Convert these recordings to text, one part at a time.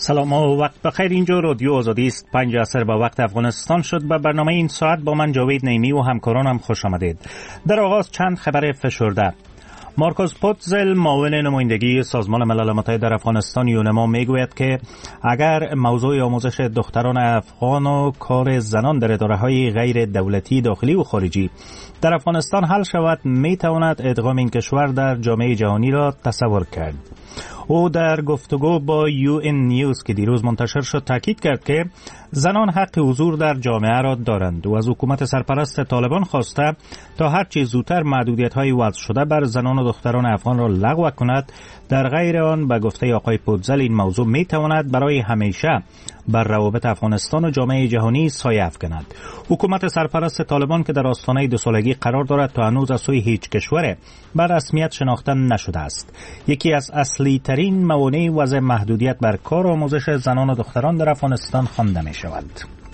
سلام و وقت بخیر. اینجا رادیو آزادی است. 5 عصر با وقت افغانستان شد. به برنامه این ساعت با من جاوید نیمی و همکارانم خوش آمدید. در آغاز چند خبر فشرده. مارکوس پوتزل، معاون نمایندگی سازمان ملل متحد در افغانستان یونما، میگوید که اگر موضوع آموزش دختران افغان و کار زنان در اداره‌های غیر دولتی داخلی و خارجی در افغانستان حل شود، میتواند ادغام این کشور در جامعه جهانی را تصور کرد. او در گفتگو با UN نیوز که دیروز منتشر شد تاکید کرد که زنان حق حضور در جامعه را دارند و از حکومت سرپرست طالبان خواسته تا هر چه زودتر محدودیت‌های وضع شده بر زنان و دختران افغان را لغو کند. در غیر آن به گفته آقای پوتزل این موضوع میتواند برای همیشه بر روابط افغانستان و جامعه جهانی سایه افکند. حکومت سرپرست طالبان که در آستانه 2 سالگی قرار دارد تا هنوز از سوی هیچ کشور بر رسمیت شناخته نشده است. یکی از اصلی ترین موانع وضع محدودیت بر کار و آموزش زنان و دختران در افغانستان خوانده می شود.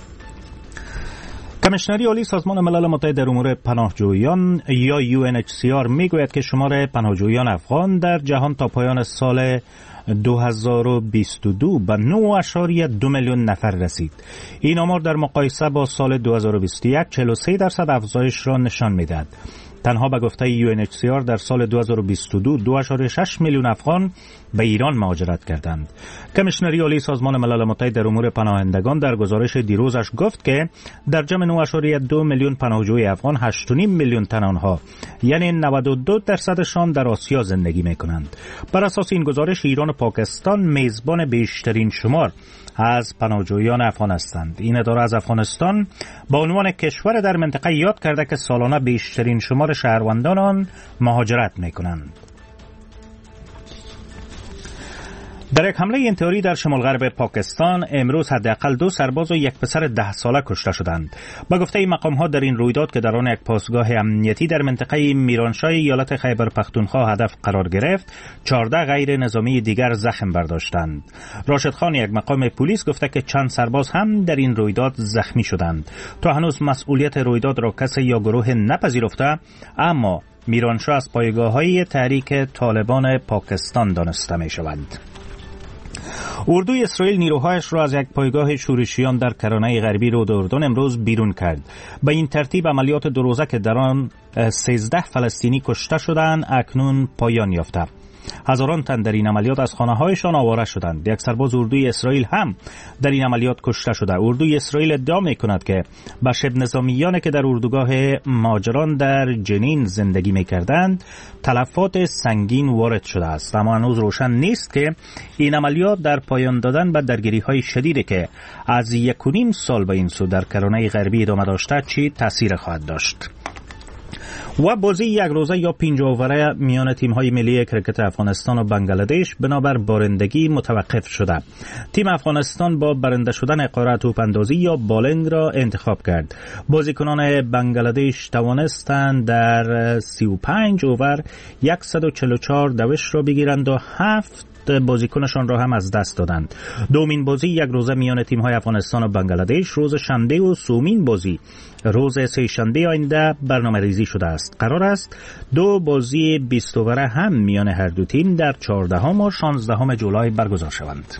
کمیشنری عالی سازمان ملل متحد در امور پناهجویان یا UNHCR میگوید که شمار پناهجویان افغان در جهان تا پایان سال 2022 به 9.2 میلیون نفر رسید. این آمار در مقایسه با سال 2021 43% افزایش را نشان می‌دهد. تنها به گفته UNHCR در سال 2022 2.6 میلیون افغان به ایران مهاجرت کردند. کمیشنری عالی سازمان ملل متحد در امور پناهندگان در گزارش دیروزش گفت که در جمع 9.2 میلیون پناهجوی افغان 8.5 میلیون تن آنها یعنی 92% در آسیا زندگی می‌کنند. بر اساس این گزارش ایران و پاکستان میزبان بیشترین شمار از پناهجویان افغان هستند. این اداره از افغانستان با عنوان کشور در منطقه یاد کرده که سالانه بیشترین شمار شهروندان آن مهاجرت می‌کنند. در یک حمله انتحاری در شمال غرب پاکستان امروز حداقل 2 سرباز و یک پسر 10 ساله کشته شدند. با گفته مقام‌ها در این رویداد که در آن یک پاسگاه امنیتی در منطقه میرانشاه ایالت خیبر پختونخوا هدف قرار گرفت، 14 غیر نظامی دیگر زخم برداشتند. راشد خان، یک مقام پلیس، گفته که چند سرباز هم در این رویداد زخمی شدند. تا هنوز مسئولیت رویداد را کسی یا گروه نپذیرفته، اما میرانشاه از پایگاه‌های تحریک طالبان پاکستان دانسته می‌شود. اردوی اسرائیل نیروهایش را از یک پایگاه شورشیان در کرانه غربی رود اردن امروز بیرون کرد. به این ترتیب عملیات 2 روزه که در آن 13 فلسطینی کشته شدند اکنون پایان یافته. هزاران تن در این عملیات از خانه‌هایشان آواره شدند. یک سرباز اردوی اسرائیل هم در این عملیات کشته شده. اردوی اسرائیل ادعا می‌کند که به شبه نظامیانی که در اردوگاه مهاجران در جنین زندگی می‌کردند تلفات سنگین وارد شده است، اما هنوز روشن نیست که این عملیات در پایان دادن به درگیری‌های شدیدی که از 1.5 سال به این سو در کرانه غربی ادامه داشته چی تأثیر خواهد داشت. و بازی 1 روزه یا 5 اووره میان تیم‌های ملی کرکت افغانستان و بنگلادش بنابر بارندگی متوقف شده. تیم افغانستان با برنده شدن قرعه توپ‌اندازی یا بالینگ را انتخاب کرد. بازیکنان بنگلادش توانستند در 35 اوور 144 دوش را بگیرند و 7 بازیکنشان را هم از دست دادند. دومین بازی 1 روزه میان تیم‌های افغانستان و بنگلادش روز شنبه و سومین بازی روز سه شنبه آینده برنامه‌ریزی شده است. قرار است 2 بازی 20 اووره هم میان هر دو تیم در 14 و 16 جولای برگزار شوند.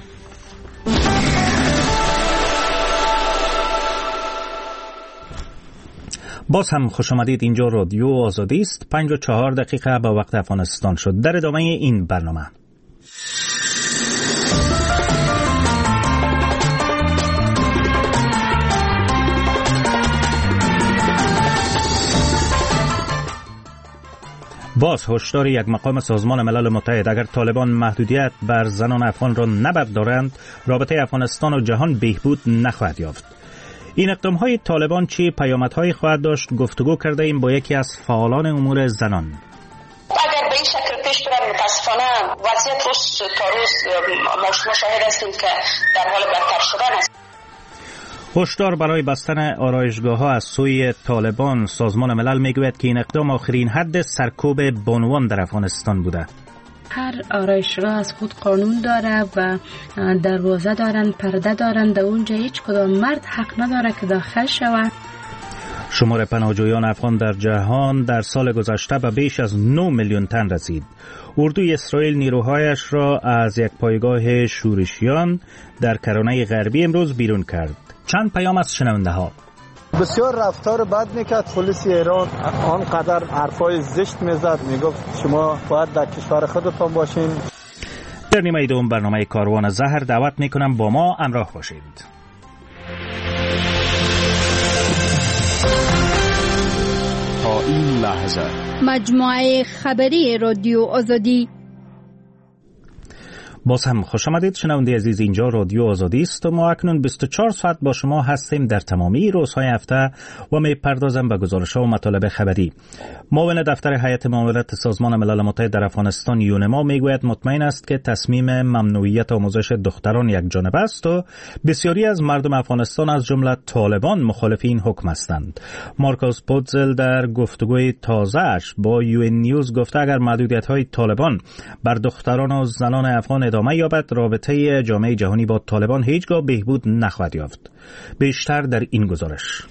باز هم خوش آمدید. اینجا رادیو آزادی است. 5:04 به وقت افغانستان شد. در ادامه این برنامه باز هشدار یک مقام سازمان ملل متحد: اگر طالبان محدودیت بر زنان افغان را نبردارند رابطه افغانستان و جهان بهبود نخواهد یافت. این اقدام‌های طالبان چه پیامدهایی خواهد داشت؟ گفتگو کرده ایم با یکی از فعالان امور زنان. اگر به این شکل پیش بره متاسفانه وضعیت روز تا روز مشاهده هستیم که در حال بدتر شدن است. هشدار برای بستن آرایشگاه‌ها از سوی طالبان: سازمان ملل میگوید که این اقدام آخرین حد سرکوب بانوان در افغانستان بوده. هر آرایشگاه از خود قانون داره و دروازه دارن، پرده دارن، در اونجا هیچ کدام مرد حق نداره که داخل شود. شمار پناهجویان افغان در جهان در سال گذشته به بیش از 9 میلیون تن رسید. اردوی اسرائیل نیروهایش را از یک پایگاه شورشیان در کرانه غربی امروز بیرون کرد. چند پیام از شنونده ها. بسیار رفتار بد میکرد پلیس ایران، آنقدر حرفای زشت میزد، میگفت شما باید در کشور خودتان باشین. در نیمه دوم برنامه کاروان زهر دعوت میکنم با ما همراه باشید. تا این لحظه مجموعه خبری رادیو آزادی. باز هم خوش آمدید شنونده عزیز، اینجا رادیو آزادی است و ما اکنون 24 ساعت با شما هستیم در تمامی روزهای هفته و میپردازم به گزارش‌ها و مطالب خبری. معاون دفتر هیئت معاونت سازمان ملل متحد در افغانستان یونما میگوید مطمئن است که تصمیم ممنوعیت آموزش دختران یکجانبه است و بسیاری از مردم افغانستان از جمله طالبان مخالف این حکم هستند. مارکوس پوتزل در گفتگوی تازه‌اش با UN نیوز گفته اگر محدودیت‌های طالبان بر دختران و زنان افغان ادامه یابد، رابطه جامعه جهانی با طالبان هیچگاه بهبود نخواهد یافت. بیشتر در این گزارش.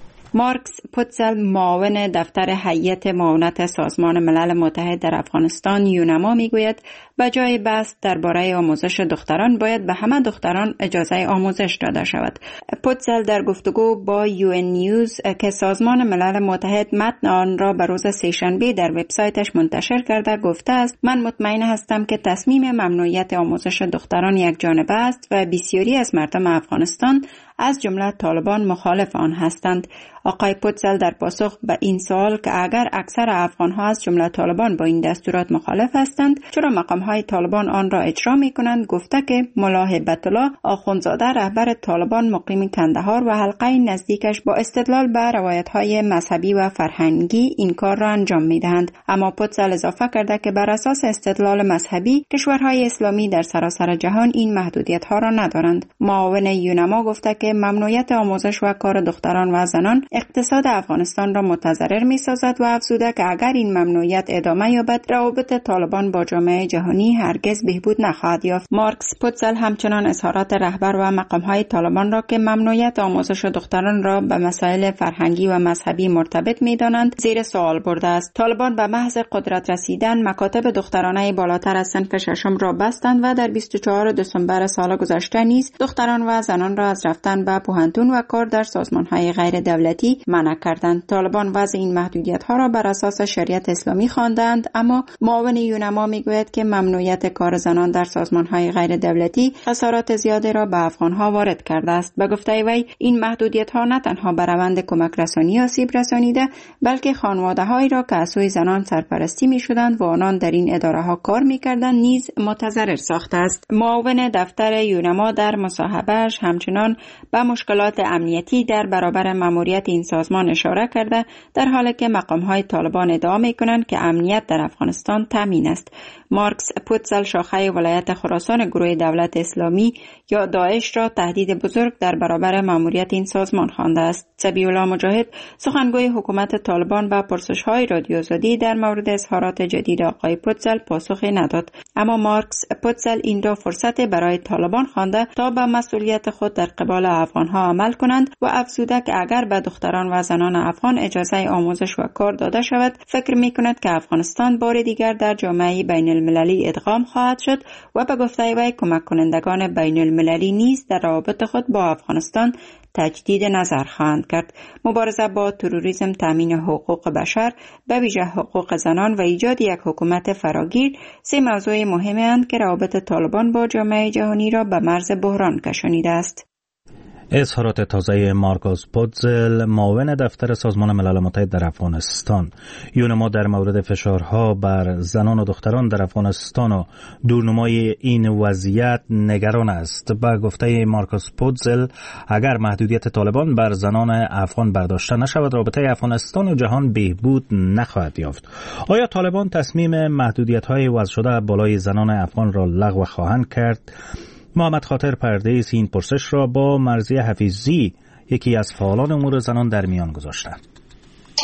مارکس پوتزل معاون دفتر هیئت معاونت سازمان ملل متحد در افغانستان یونما میگوید به جای بحث درباره آموزش دختران باید به همه دختران اجازه آموزش داده شود. پوتزل در گفتگو با UN نیوز که سازمان ملل متحد متن آن را به روز سه‌شنبه در وبسایتش منتشر کرده گفته است من مطمئن هستم که تصمیم ممنوعیت آموزش دختران یکجانبه است و بسیاری از مردم افغانستان از جمله طالبان مخالف آن هستند. آقای پوتزل در پاسخ به این سوال که اگر اکثر افغان‌ها از جمله طالبان با این دستورات مخالف هستند چرا مقام‌های طالبان آن را اجرا می‌کنند، گفته که ملا هیبت الله آخوندزاده رهبر طالبان مقیم کندهار و حلقه نزدیکش با استدلال به روایت‌های مذهبی و فرهنگی این کار را انجام می‌دهند. اما پوتزل اضافه کرده که بر اساس استدلال مذهبی کشورهای اسلامی در سراسر جهان این محدودیت‌ها را ندارند. معاون یونما گفته که ممنوعیت آموزش و کار دختران و زنان اقتصاد افغانستان را متضرر می‌سازد و افزوده که اگر این ممنوعیت ادامه یابد روابط طالبان با جامعه جهانی هرگز بهبود نخواهد یافت. مارکس پوتزل همچنان اظهارات رهبر و مقام‌های طالبان را که ممنوعیت آموزش دختران را به مسائل فرهنگی و مذهبی مرتبط می‌دانند زیر سوال برده است. طالبان به محض قدرت رسیدن مکاتب دخترانه بالاتر از صنف ششم را بستند و در 24 دسامبر سال گذشته نیز دختران و زنان را از رفتن به پوهنتون و کار در سازمان‌های غیر دولتی منع کردند. طالبان وضع این محدودیت‌ها را بر اساس شریعت اسلامی خواندند، اما معاون یونما میگوید که ممنوعیت کار زنان در سازمان‌های غیر دولتی خسارات زیادی را به افغان‌ها وارد کرده است. به گفته وی این محدودیت‌ها نه تنها به روند کمک رسانی آسیب رسانیده بلکه خانواده‌هایی را که از سوی زنان سرپرستی می‌شدند و آنان در این اداره‌ها کار می‌کردند نیز متضرر ساخته است. معاون دفتر یونما در مصاحبه‌اش همچنان به مشکلات امنیتی در برابر ماموریت این سازمان اشاره کرده در حالی که مقام‌های طالبان ادعا می‌کنند که امنیت در افغانستان تامین است. مارکس پوتزل شاخه ولایت خراسان گروه دولت اسلامی یا داعش را تهدید بزرگ در برابر ماموریت این سازمان خوانده است. سبیح الله مجاهد سخنگوی حکومت طالبان به پرسش‌های رادیو آزادی در مورد اظهارات جدید آقای پوتزل پاسخی نداد، اما مارکس پوتزل این را فرصت برای طالبان خوانده تا به مسئولیت خود در قبال افغان‌ها عمل کنند و افزوده که اگر به دختران و زنان افغان اجازه آموزش و کار داده شود فکر می‌کند که افغانستان بار دیگر در جامعه بین المللی ادغام خواهد شد و به گفته وی کمک کنندگان بین المللی نیز در روابط خود با افغانستان تجدید نظر خواهند کرد. مبارزه با تروریسم، تامین حقوق بشر، به ویژه حقوق زنان و ایجاد یک حکومت فراگیر سه موضوع مهمند که روابط طالبان با جامعه جهانی را به مرز بحران کشانیده است. اظهارات تازه مارکوس پوتزل معاون دفتر سازمان ملل متحد در افغانستان. یونما در مورد فشارها بر زنان و دختران در افغانستان و دورنمای این وضعیت نگران است. با گفته مارکوس پوتزل اگر محدودیت طالبان بر زنان افغان برداشته نشود رابطه افغانستان و جهان بهبود نخواهد یافت. آیا طالبان تصمیم محدودیت‌های وضع شده بالای زنان افغان را لغو خواهند کرد؟ محمد خاطر پرده‌ای این پرسش را با مرضیه حفیظی یکی از فعالان امور زنان در میان گذاشته. یا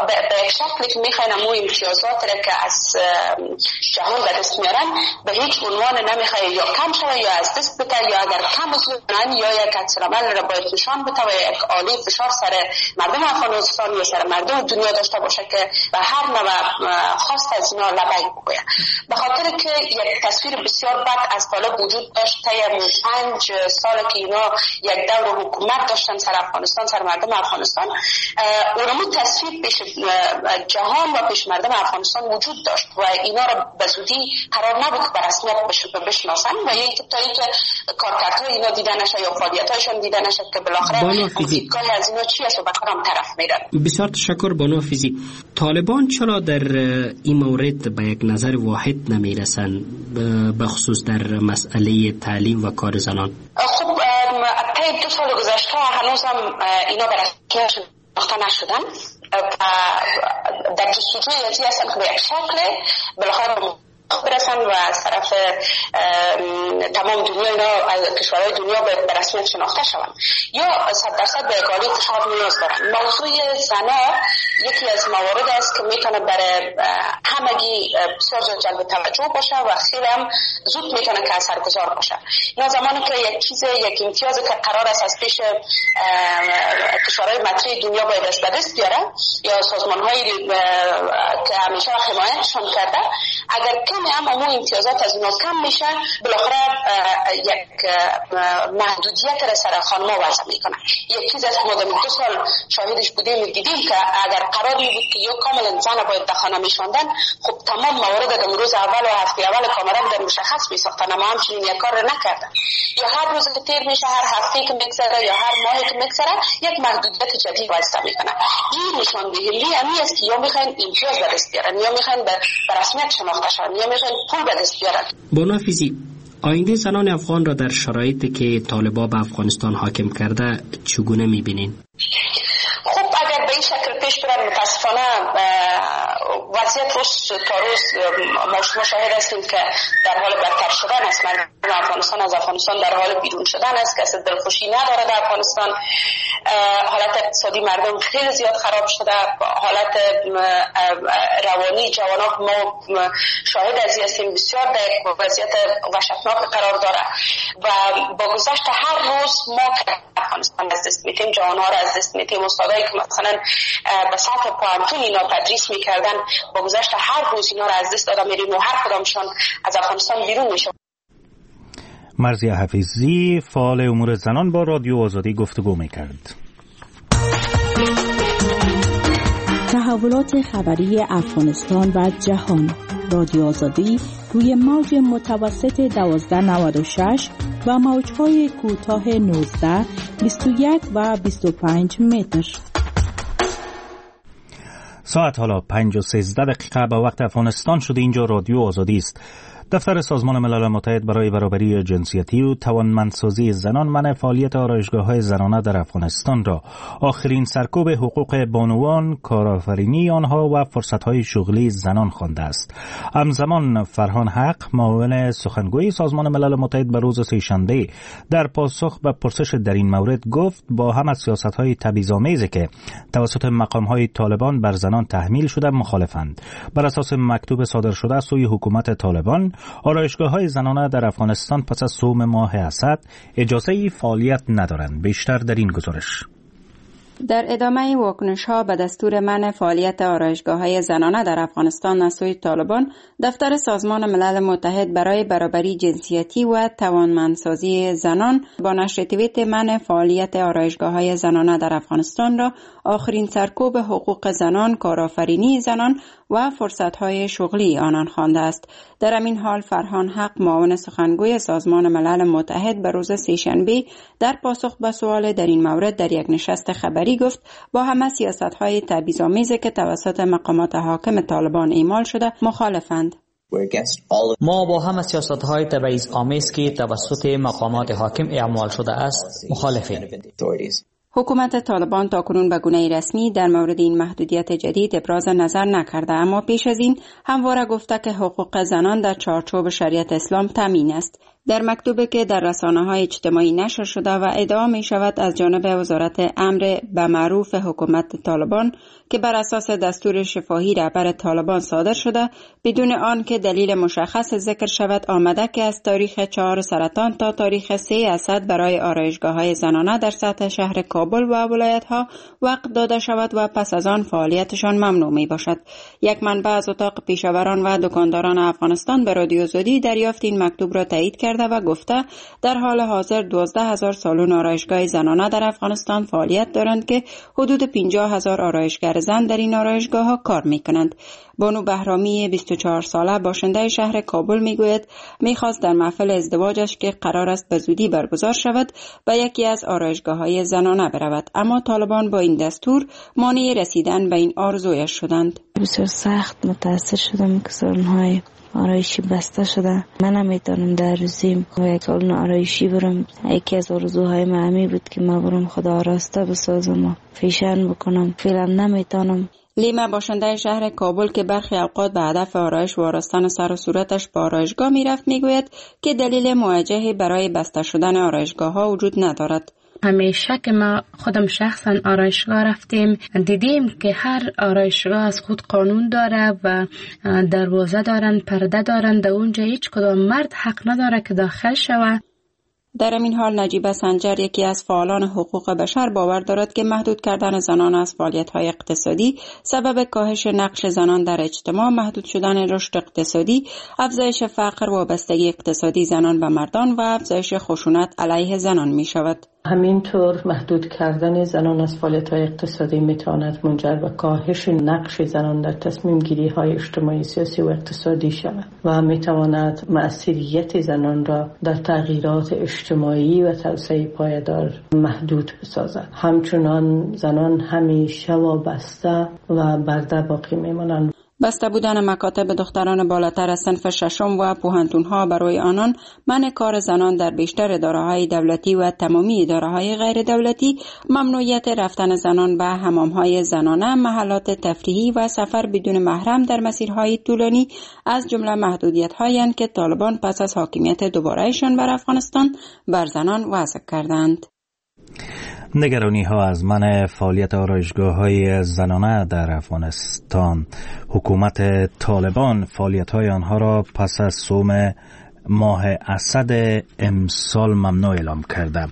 به یک شکلی که میخواین امو امتیازات را که از جهان به دست میارن به هیچ عنوان نمیخواه یا کم شوه یا از دست بده، یا اگر کم بزنن یا یک عکس‌العمل را باید نشان بده و یک عالی فشار سر مردم افغانستان یا سر مردم دنیا داشته باشه که به هر نوع خواست از اینا لبیک بگوید. به خاطر که یک تصویر بسیار بد از طالب وجود داشت طی 5 سال که اینا یک دور حکومت داشتن سر افغانستان، سر مردم افغانستان، اونمو تصویر پیش جهان و پیش مردم افغانستان وجود داشت و اینا را به زودی قرار نبود که به رسمیت بشناسن و یک تا اینکه کارکردهای اینا دیده نشه یا فعالیت‌هایشان دیده نشه که بالاخره فیزیکال از اینا چی است و به کدام طرف میرن. بسیار تشکر بانو حافظی. طالبان چرا در این مورد به یک نظر واحد نمیرسن به خصوص در مسئله تعلیم و کار زنان؟ خب طی 2 سال گذشته هنوز هم اینا به رسمیت شناخته نشدن و در جستجوی ازی هستن که به یک شکل بالاخره برسن و از طرف تمام دنیا اینا از کشورهای دنیا به رسمیت شناخته شوند یا 100% به اقالی فشار نیاز دارن. موضوع زنا یکی از موارد است که میتونه برای همگی بسیار جلب توجه باشه و خیلی هم زود میتونه که اثرگذار باشه. اینا زمانی که یک امتیازی که قرار است از پیش کشورهای مطرح دنیا باید دست به دست بیاره یا سازمان‌هایی که همیشه حمایتشان کرده، اگر کمی هم امو امتیازات از اینا کم میشه، بالاخره یک محدودیت را سر خانما وضع میکنه. یک چیز از ما 2 سال شاهدش بودیم دیدیم که اگر قرار می بود که یا کاملا زن باید در خانه میشوندن، خب تمام موارد در روز اول و هفته اول کاملا در مشخص میساختن، اما همچنین یک کار را نکردن. یا هر روز که تیر میشه، هر هفته که میگذره یا هر ماهی که میگذره یک محدودیت جدید وضع میکنه. این نشان دهنده امی است که یا میخواین امتیاز به دست بیارن یا میخواین به رسمیت شناخته شون یا میخواین پول به دست بیارن. بانو حافظی، آینده زنان افغان را در شرایطی که طالبان به افغانستان حاکم کرده چگونه میبینین؟ خب اگر به این شکل پیش برن، متاسفانه وضعیت روز تا روز ما شاهد هستیم که در حال بدتر شدن است. مردم افغانستان از افغانستان در حال بیرون شدن است، کسی دلخوشی نداره در افغانستان. حالت اقتصادی مردم خیلی زیاد خراب شده، حالت روانی جوانان ما شاهد از این هستیم بسیار در وضعیت وحشتناک قرار داره و با گذشت هر روز ما افغانستان از دست میتیم، جوانها را از دست میتیم. استادایی که مثلا به سطح پانتون اینا تدریس میکردن، با گذشت هر روز اینا را از دست داده میریم و هر کدامشان از افغانستان بیرون میشه. مرضیه حفیظی، فعال امور زنان، با رادیو آزادی گفتگو میکرد. تحولات خبری افغانستان و جهان. رادیو آزادی روی موج متوسط 1296 و موج‌های کوتاه 19، 21 و 25 متر. ساعت حالا 5:13 به وقت افغانستان شده. اینجا رادیو آزادی است. دفتر سازمان ملل متحد برای برابری جنسیتی و توانمندسازی زنان منع فعالیت آرایشگاه‌های زنانه در افغانستان را آخرین سرکوب حقوق بانوان، کارآفرینی آنها و فرصت‌های شغلی زنان خوانده است. همزمان فرهان حق، معاون سخنگوی سازمان ملل متحد به روز سه‌شنبه در پاسخ به پرسش در این مورد گفت با هم از سیاست‌های تبعیض‌آمیزی که توسط مقام‌های طالبان بر زنان تحمیل شده مخالفند. بر اساس مکتوب صادر شده از سوی حکومت طالبان، آرایشگاه‌های زنانه در افغانستان پس از صوم ماه اسد اجازه فعالیت ندارند. بیشتر در این گزارش. در ادامه واکنش‌ها به دستور منع فعالیت آرایشگاه‌های زنانه در افغانستان از سوی طالبان، دفتر سازمان ملل متحد برای برابری جنسیتی و توانمندسازی زنان با نشر توییت منع فعالیت آرایشگاه‌های زنانه در افغانستان را آخرین سرکوب حقوق زنان، کارآفرینی زنان و فرصت‌های شغلی آنان خوانده است. در همین حال فرهان حق، معاون سخنگوی سازمان ملل متحد به روز سه‌شنبه در پاسخ به سوال در این مورد در یک نشست خبری گفت با همه سیاست‌های تبعیض‌آمیزی که توسط مقامات حاکم طالبان اعمال شده مخالفند. ما با همه سیاست‌های تبعیض‌آمیز که توسط مقامات حاکم اعمال شده است مخالفیم. حکومت طالبان تاکنون به گونه رسمی در مورد این محدودیت جدید ابراز نظر نکرده، اما پیش از این همواره گفته که حقوق زنان در چارچوب شریعت اسلام تامین است. در مکتوبی که در رسانه‌های اجتماعی نشر شده و ادعا می شود از جانب وزارت امر به معروف حکومت طالبان که بر اساس دستور شفاهی رهبر طالبان صادر شده، بدون آن که دلیل مشخص ذکر شود آمده که از تاریخ 4 سرطان تا تاریخ 3 اسد برای آرایشگاه‌های زنانه در سطح شهر کابل و ولایت‌ها وقت داده شود و پس از آن فعالیتشان ممنوع می باشد. یک منبع از اتاق پیشاوران و دکانداران افغانستان به رادیو آزادی دریافت این مکتوب را تایید کرده و گفته در حال حاضر 12,000 سالن آرایشگاه زنانه در افغانستان فعالیت دارند که حدود 50,000 آرایشگر زن در این آرایشگاه‌ها کار می‌کنند. بانو بهرامی 24 ساله باشنده شهر کابل میگوید می‌خواست در محفل ازدواجش که قرار است به زودی برگزار شود به یکی از آرایشگاه‌های زنانه برود، اما طالبان با این دستور مانع رسیدن به این آرزویش شدند. بسیار سخت متأثر شدم که سالن‌های آرایشی بسته شده. من نمیتونم در روزی یک سالن آرایشی برم. یکی از آرزوهای من همی بود که من برم خدا آراسته بسازم و فیشن بکنم. فعلا نمیتونم. لیما باشنده شهر کابل که برخی اوقات به هدف آرایش و آراستن سر و صورتش به آرایشگاه میرفت میگوید که دلیل موجهی برای بسته شدن آرایشگاه‌ها وجود ندارد. همیشه که ما خودم شخصا آرایشگاه رفتیم دیدیم که هر آرایشگاه از خود قانون داره و دروازه دارن، پرده دارن، در اونجا هیچ کدام مرد حق نداره که داخل شود. در این حال نجیبه سنجر یکی از فعالان حقوق بشر باور دارد که محدود کردن زنان از فعالیت‌های اقتصادی سبب کاهش نقش زنان در اجتماع، محدود شدن رشد اقتصادی، افزایش فقر، وابستگی اقتصادی زنان به مردان و افزایش خشونت علیه زنان می شود. همینطور محدود کردن زنان از فعالیت‌های اقتصادی میتواند منجر به کاهش نقش زنان در تصمیم گیری های اجتماعی، سیاسی و اقتصادی شود و میتواند مأثوریت زنان را در تغییرات اجتماعی و توسعه پایدار محدود بسازد. همچنان زنان همیشه وابسته و برده باقی میمانند. بسته بودن مکاتب دختران بالاتر از صنف ششم و پوهنتون‌ها برای آنان، منع کار زنان در بیشتر اداره‌های دولتی و تمامی اداره‌های غیر دولتی، ممنوعیت رفتن زنان به حمام‌های زنانه، محلات تفریحی و سفر بدون محرم در مسیرهای طولانی از جمله محدودیت‌هایی اند که طالبان پس از حاکمیت دوباره‌شان بر افغانستان بر زنان وضع کردند. نگرانی ها از منع فعالیت آرایشگاه‌های زنانه در افغانستان. حکومت طالبان فعالیت های آنها را پس از صوم ماه اسد امسال ممنوع اعلام کرده.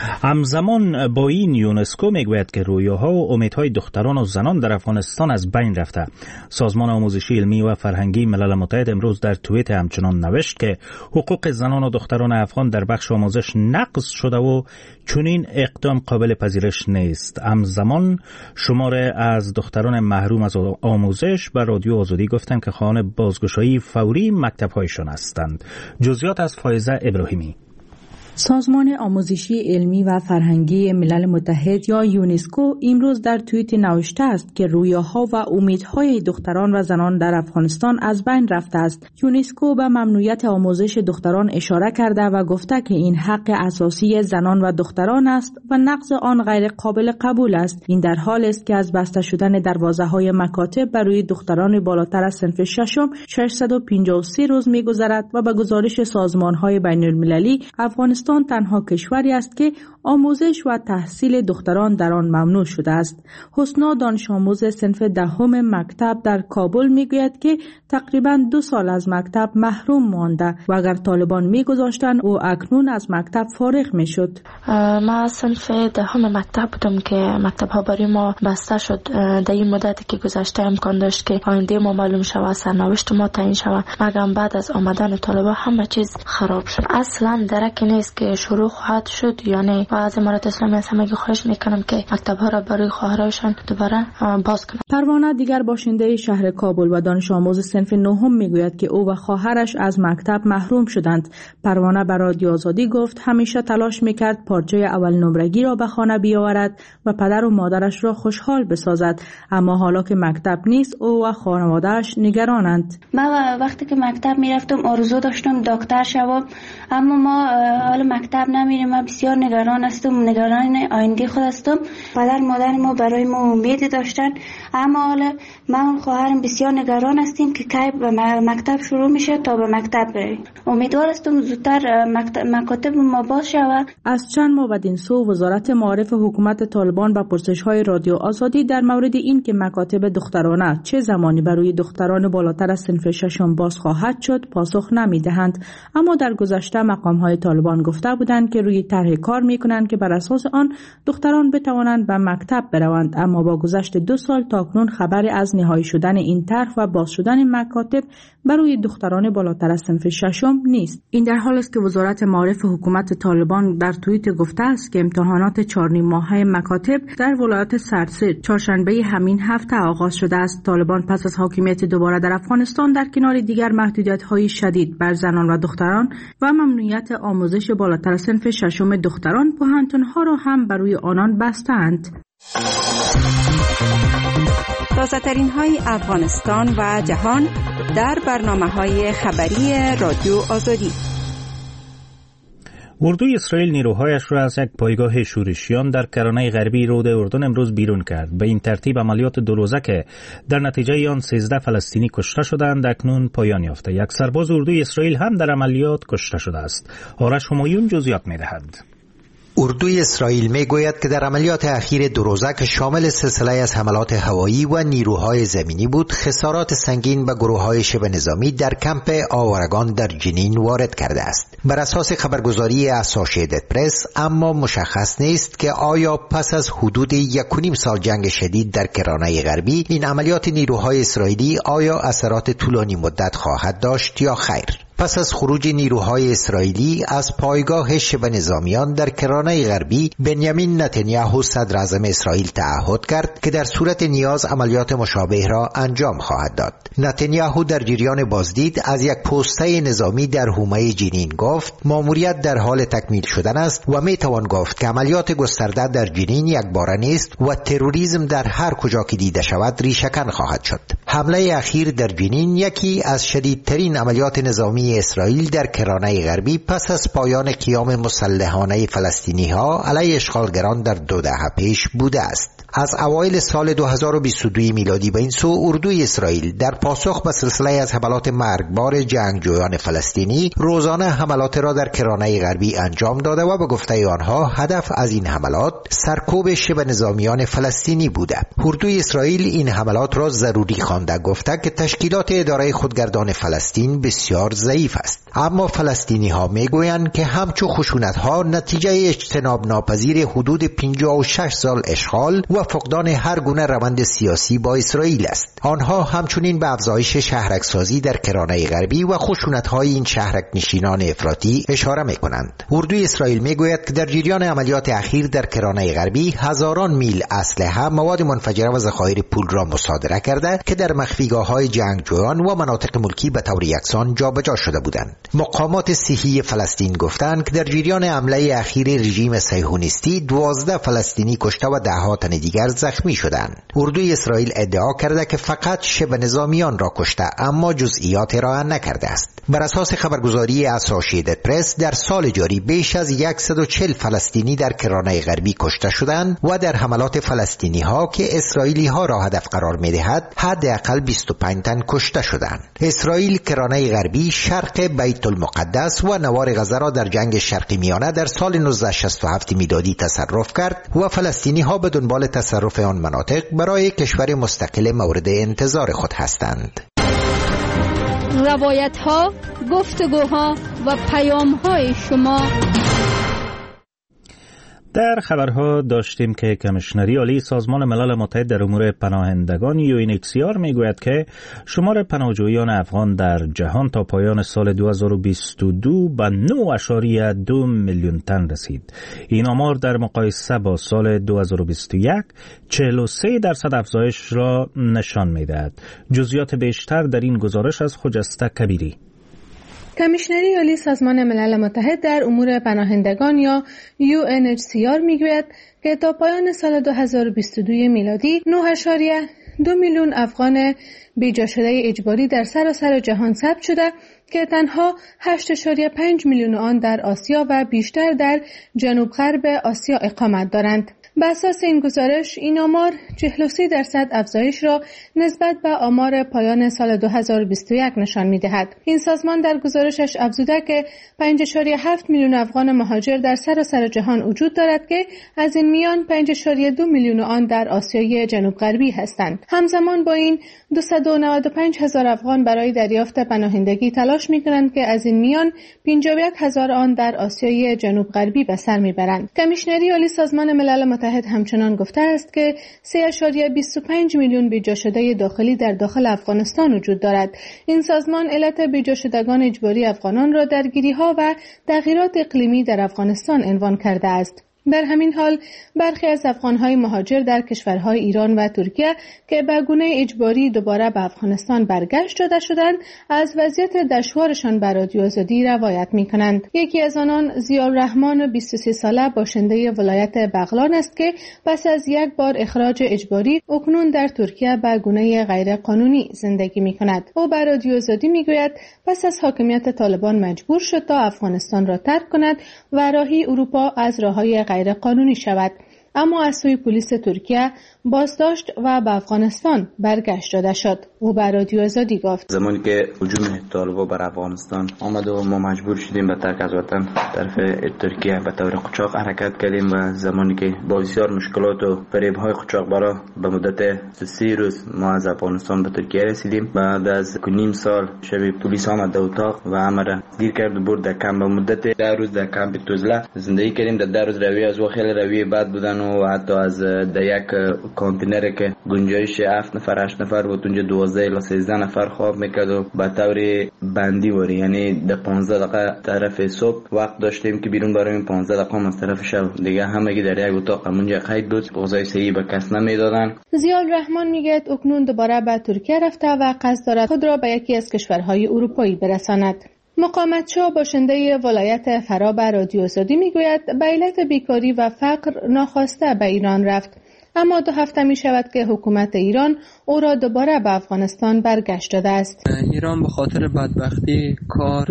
همزمان با این یونسکو میگوید که رویاها و امیدهای دختران و زنان در افغانستان از بین رفته. سازمان آموزشی علمی و فرهنگی ملل متحد امروز در توییت همچنان نوشت که حقوق زنان و دختران افغان در بخش آموزش نقض شده و چنین اقدام قابل پذیرش نیست. همزمان شماره از دختران محروم از آموزش به رادیو آزادی گفتند که خواهان بازگشایی فوری مکتب‌هایشان هستند. جزئیات از فائزه ابراهیمی. سازمان آموزشی علمی و فرهنگی ملل متحد یا یونسکو امروز در توییت نوشته است که رویاها و امیدهای دختران و زنان در افغانستان از بین رفته است. یونسکو به ممنوعیت آموزش دختران اشاره کرده و گفته که این حق اساسی زنان و دختران است و نقض آن غیر قابل قبول است. این در حالی است که از بسته شدن دروازه‌های مکاتب برای دختران بالاتر از صنف ششم 653 روز می‌گذرد و به گزارش سازمان‌های بین‌المللی افغانستان تنها کشوری است که آموزش و تحصیل دختران در آن ممنوع شده است. حسنا دانش آموز صنف دهم مکتب در کابل میگوید که تقریباً 2 سال از مکتب محروم مانده و اگر طالبان میگذاشتند او اکنون از مکتب فارغ میشد. ما صنف دهم مکتب بودم که مکتب ها برای ما بسته شد. در این مدتی که گذشته امکان داشت که آینده ما معلوم شود، سرنوشت ما تعیین شود، مگر بعد از آمدن طالبان همه چیز خراب شد. اصلا درکی نیست که شروع خواهد شد یا نه. و از امارت اسلامی از همگی خواهش میکنم که مکتب ها را برای خواهرایشان دوباره باز کنند. پروانه دیگر باشنده شهر کابل و دانش آموز صنف نهم میگوید که او و خواهرش از مکتب محروم شدند. پروانه به رادیو آزادی گفت همیشه تلاش میکرد پارچه اول نمرگی را به خانه بیاورد و پدر و مادرش را خوشحال بسازد، اما حالا که مکتب نیست او و خانواده‌اش نگرانند. من وقتی که مکتب میرفتم آرزو داشتم دکتر شوم، اما ما حال مکتب نمیریم. من بسیار نگرانم من هستم، نگران آینده خود هستم. پدر مادر ما برای ما امید داشتن، اما حالا من و خواهرم بسیار نگران هستیم که کی به مکتب شروع میشه تا به مکتب بریم. امیدوار هستم زودتر مکاتب ما باز شود. از چند ماه بعد این سو وزارت معارف حکومت طالبان با پرسش‌های رادیو آزادی در مورد این که مکاتب دخترانه چه زمانی برای دختران بالاتر از صنف ششم باز خواهد شد پاسخ نمی‌دهند. اما در گذشته مقام‌های طالبان گفته بودند که روی طرح کار می‌کنند که بر اساس آن دختران بتوانند به مکتب بروند، اما با گذشت 2 سال تاکنون خبری از نهایی شدن این طرح و باز شدن مکاتب برای دختران بالاتر از صنف ششم نیست. این در حالی است که وزارت معارف حکومت طالبان در توییت گفته است که امتحانات 4 ماهه مکاتب در ولایت سرسید چهارشنبه همین هفته آغاز شده است. طالبان پس از حاکمیت دوباره در افغانستان در کنار دیگر محدودیت‌های شدید بر زنان و دختران و ممنوعیت آموزش بالاتر از صنف ششم دختران، پوهنتون‌ها را هم برای آنان بستند. تازه‌ترین های افغانستان و جهان در برنامه‌های خبری رادیو آزادی. اردوی اسرائیل نیروهایش را از یک پایگاه شورشیان در کرانه غربی رود اردن امروز بیرون کرد. به این ترتیب عملیات 2 روزه که در نتیجه آن 13 فلسطینی کشته شدند اکنون پایان یافته. یک سرباز اردوی اسرائیل هم در عملیات کشته شده است. آرش همایون جزئیات می‌دهد. اردوی اسرائیل میگوید که در عملیات اخیر 2 روزه که شامل سلسله از حملات هوایی و نیروهای زمینی بود، خسارات سنگین به گروه‌های شبه نظامی در کمپ آوارگان در جنین وارد کرده است. بر اساس خبرگزاری اسوسییتد پرس اما مشخص نیست که آیا پس از حدود 1.5 سال جنگ شدید در کرانه غربی این عملیات نیروهای اسرائیلی آیا اثرات طولانی مدت خواهد داشت یا خیر. پس از خروج نیروهای اسرائیلی از پایگاه شبه نظامیان در کرانه غربی، بنیامین نتانیاهو صدر اعظم اسرائیل تعهد کرد که در صورت نیاز عملیات مشابه را انجام خواهد داد. نتانیاهو در جریان بازدید از یک پوسته نظامی در حومه جنین گفت ماموریت در حال تکمیل شدن است و میتوان گفت که عملیات گسترده در جنین یکباره نیست و تروریسم در هر کجا که دیده شود ریشه‌کن خواهد شد. حمله اخیر در جنین یکی از شدیدترین عملیات نظامی اسرائیل در کرانه غربی پس از پایان قیام مسلحانه فلسطینی ها علیه اشغالگران در 2 دهه پیش بوده است. از اوایل سال 2022 میلادی به این سو اردوی اسرائیل در پاسخ به سلسله از حملات مرگبار جنگجویان فلسطینی روزانه حملات را در کرانه غربی انجام داده و به گفته آنها هدف از این حملات سرکوب شبه نظامیان فلسطینی بوده. اردوی اسرائیل این حملات را ضروری خوانده، گفته که تشکیلات اداره خودگردان فلسطین بسیار ضعیف است. اما فلسطینی ها میگویند که همچو خشونت ها نتیجه اجتناب ناپذیر حدود 56 سال اشغال و فقدان هر گونه روند سیاسی با اسرائیل است. آنها همچنین به افزایش شهرک‌سازی در کرانه غربی و خشونت‌های این شهرک نشینان افراطی اشاره می‌کنند. اردوی اسرائیل میگوید که در جریان عملیات اخیر در کرانه غربی هزاران میل اسلحه، مواد منفجره و ذخایر پول را مصادره کرده که در مخفیگاه‌های جنگجویان و مناطق ملکی به طور یکسان جابجا شده بودند. مقامات صحی فلسطین گفتند که در جریان حمله اخیر رژیم صهیونیستی 12 فلسطینی کشته و ده‌ها تن دیگر زخمی شدند. اردوی اسرائیل ادعا کرده که فقط شبه نظامیان را کشته اما جزئیات را نکرده است. بر اساس خبرگزاری اسوسییتد پرس در سال جاری بیش از 140 فلسطینی در کرانه غربی کشته شدند و در حملات فلسطینی ها که اسرائیلی ها را هدف قرار می دهد حداقل 25 تن کشته شدند. اسرائیل کرانه غربی، شرق بیت المقدس و نوار غزه را در جنگ شرقی میانه در سال 1967 میلادی تصرف کرد و فلسطینی ها به دنبال تصرف آن مناطق برای کشور مستقل مورد انتظار خود هستند. روایت ها، گفتگوها و پیام های شما. در خبرها داشتیم که کمیشنری عالی سازمان ملل متحد در امور پناهندگان UNHCR میگوید که شمار پناهجویان افغان در جهان تا پایان سال 2022 به 9.2 میلیون تن رسید. این آمار در مقایسه با سال 2021 43% افزایش را نشان میدهد. جزئیات بیشتر در این گزارش از خجسته کبیری. کمیشنری عالی سازمان ملل متحد در امور پناهندگان یا UNHCR میگوید که تا پایان سال 2022 میلادی 9.2 2 میلیون افغان بیجا شده اجباری در سراسر جهان ثبت شده که تنها 8.5 میلیون آن در آسیا و بیشتر در جنوب غرب آسیا اقامت دارند. بر اساس این گزارش این آمار 43% افزایش را نسبت به آمار پایان سال 2021 نشان می‌دهد. این سازمان در گزارشش افزوده که 5.7 میلیون افغان مهاجر در سراسر جهان وجود دارد که از این میان 5.2 میلیون آن در آسیای جنوب غربی هستند. همزمان با این 295,000 افغان برای دریافت پناهندگی تلاش می‌کنند که از این میان 51,000 آن در آسیای جنوب غربی به سر می‌برند. کمیشنری عالی سازمان ملل متحد همچنان گفته است که 3.25 میلیون بیجا شده داخلی در داخل افغانستان وجود دارد. این سازمان علت بیجا شدگان اجباری افغانان را درگیری‌ها و تغییرات اقلیمی در افغانستان عنوان کرده است. در همین حال برخی از افغان‌های مهاجر در کشورهای ایران و ترکیه که به گونه اجباری دوباره به افغانستان برگشت داده شدند از وضعیت دشوارشان به رادیو آزادی روایت می‌کنند. یکی از آنان ضیاءالرحمن 23 ساله باشنده ولایت بغلان است که پس از یک بار اخراج اجباری اکنون در ترکیه به گونه غیرقانونی زندگی می‌کند. او به رادیو آزادی می‌گوید پس از حاکمیت طالبان مجبور شد تا افغانستان را ترک کند و راهی اروپا از راه‌های غیر قانونی شود، اما از سوی پلیس ترکیه بازداشت و به افغانستان برگشت داده شد. او به رادیو آزادی گفت زمانی که هجوم طالبان بر افغانستان آمد و ما مجبور شدیم به ترک از وطن طرف ترکیه به طور قاچاق حرکت کردیم و زمانی که با بسیار مشکلات و فریب‌های قاچاقبرا به مدت 3 روز ما از افغانستان به ترکیه رسیدیم. بعد از نیم سال شب پلیس آمد در اتاق و امر گیر کرد و برد در کمپ. به مدت 10 روز در کمپ توزله زندگی کردیم. در 10 روز روی از خیلی روی بد بودن و حتی از در یک کانتینر که گنجایش 7 نفر 8 نفر بود اونجا 12 الی 13 نفر خواب میکرد و به طور بندی وری، یعنی در 15 دقیقه طرف صبح وقت داشتیم که بیرون بریم، 15 دقیقه از طرف شب دیگه همگی در یک اتاق همونجا قید بود. غذای صحی به کس نمیدادن. ضیاءالرحمن میگه اکنون دوباره به ترکیه رفته و قصد دارد خود را به یکی از کشورهای اروپایی برساند. مقامت‌شاه باشنده ولایت فرا به رادیو آزادی میگوید به علت بیکاری و فقر ناخواسته به ایران رفت، اما 2 هفته می شود که حکومت ایران او را دوباره به افغانستان برگشت داده است. ایران به خاطر بدبختی، کار،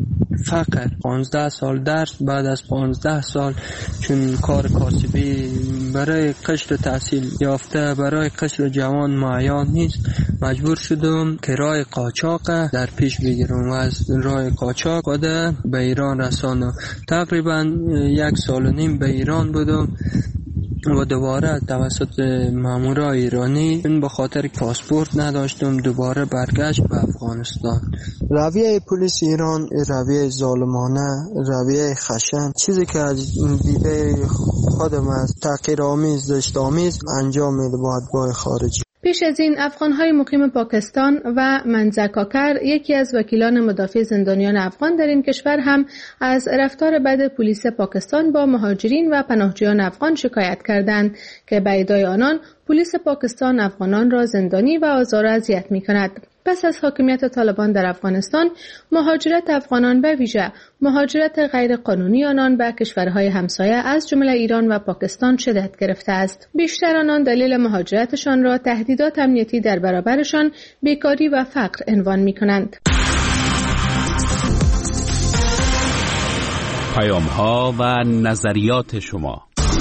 فقر 15 سال درس، بعد از 15 سال چون کار کاسبی برای قشر تحصیل یافته برای قشر جوان معیار نیست، مجبور شدم که راه قاچاق در پیش بگیرم و از راه قاچاق خود به ایران رساندم. تقریبا 1.5 سال به ایران بودم و دوباره توسط مامورای ایرانی من به خاطر پاسپورت نداشتم دوباره برگشت به افغانستان. رویه پلیس ایران رویه ظالمانه، رویه خشن، چیزی که از دیده خودم از تحقیرآمیز دشت‌آمیز انجام میده با اتباع خارجی. پیش از این افغان‌های مقیم پاکستان و منزکاکر یکی از وکیلان مدافع زندانیان افغان در این کشور هم از رفتار بد پلیس پاکستان با مهاجرین و پناهجویان افغان شکایت کردند که به ادعای آنان پلیس پاکستان افغانان را زندانی و آزار و اذیت می‌کند. پس از حاکمیت طالبان در افغانستان، مهاجرت افغانان به ویژه مهاجرت غیر قانونی آنان به کشورهای همسایه از جمله ایران و پاکستان شدت گرفته است. بیشتر آنان دلیل مهاجرتشان را تهدیدات امنیتی در برابرشان، بیکاری و فقر عنوان می‌کنند. پیام‌ها و نظریات شما.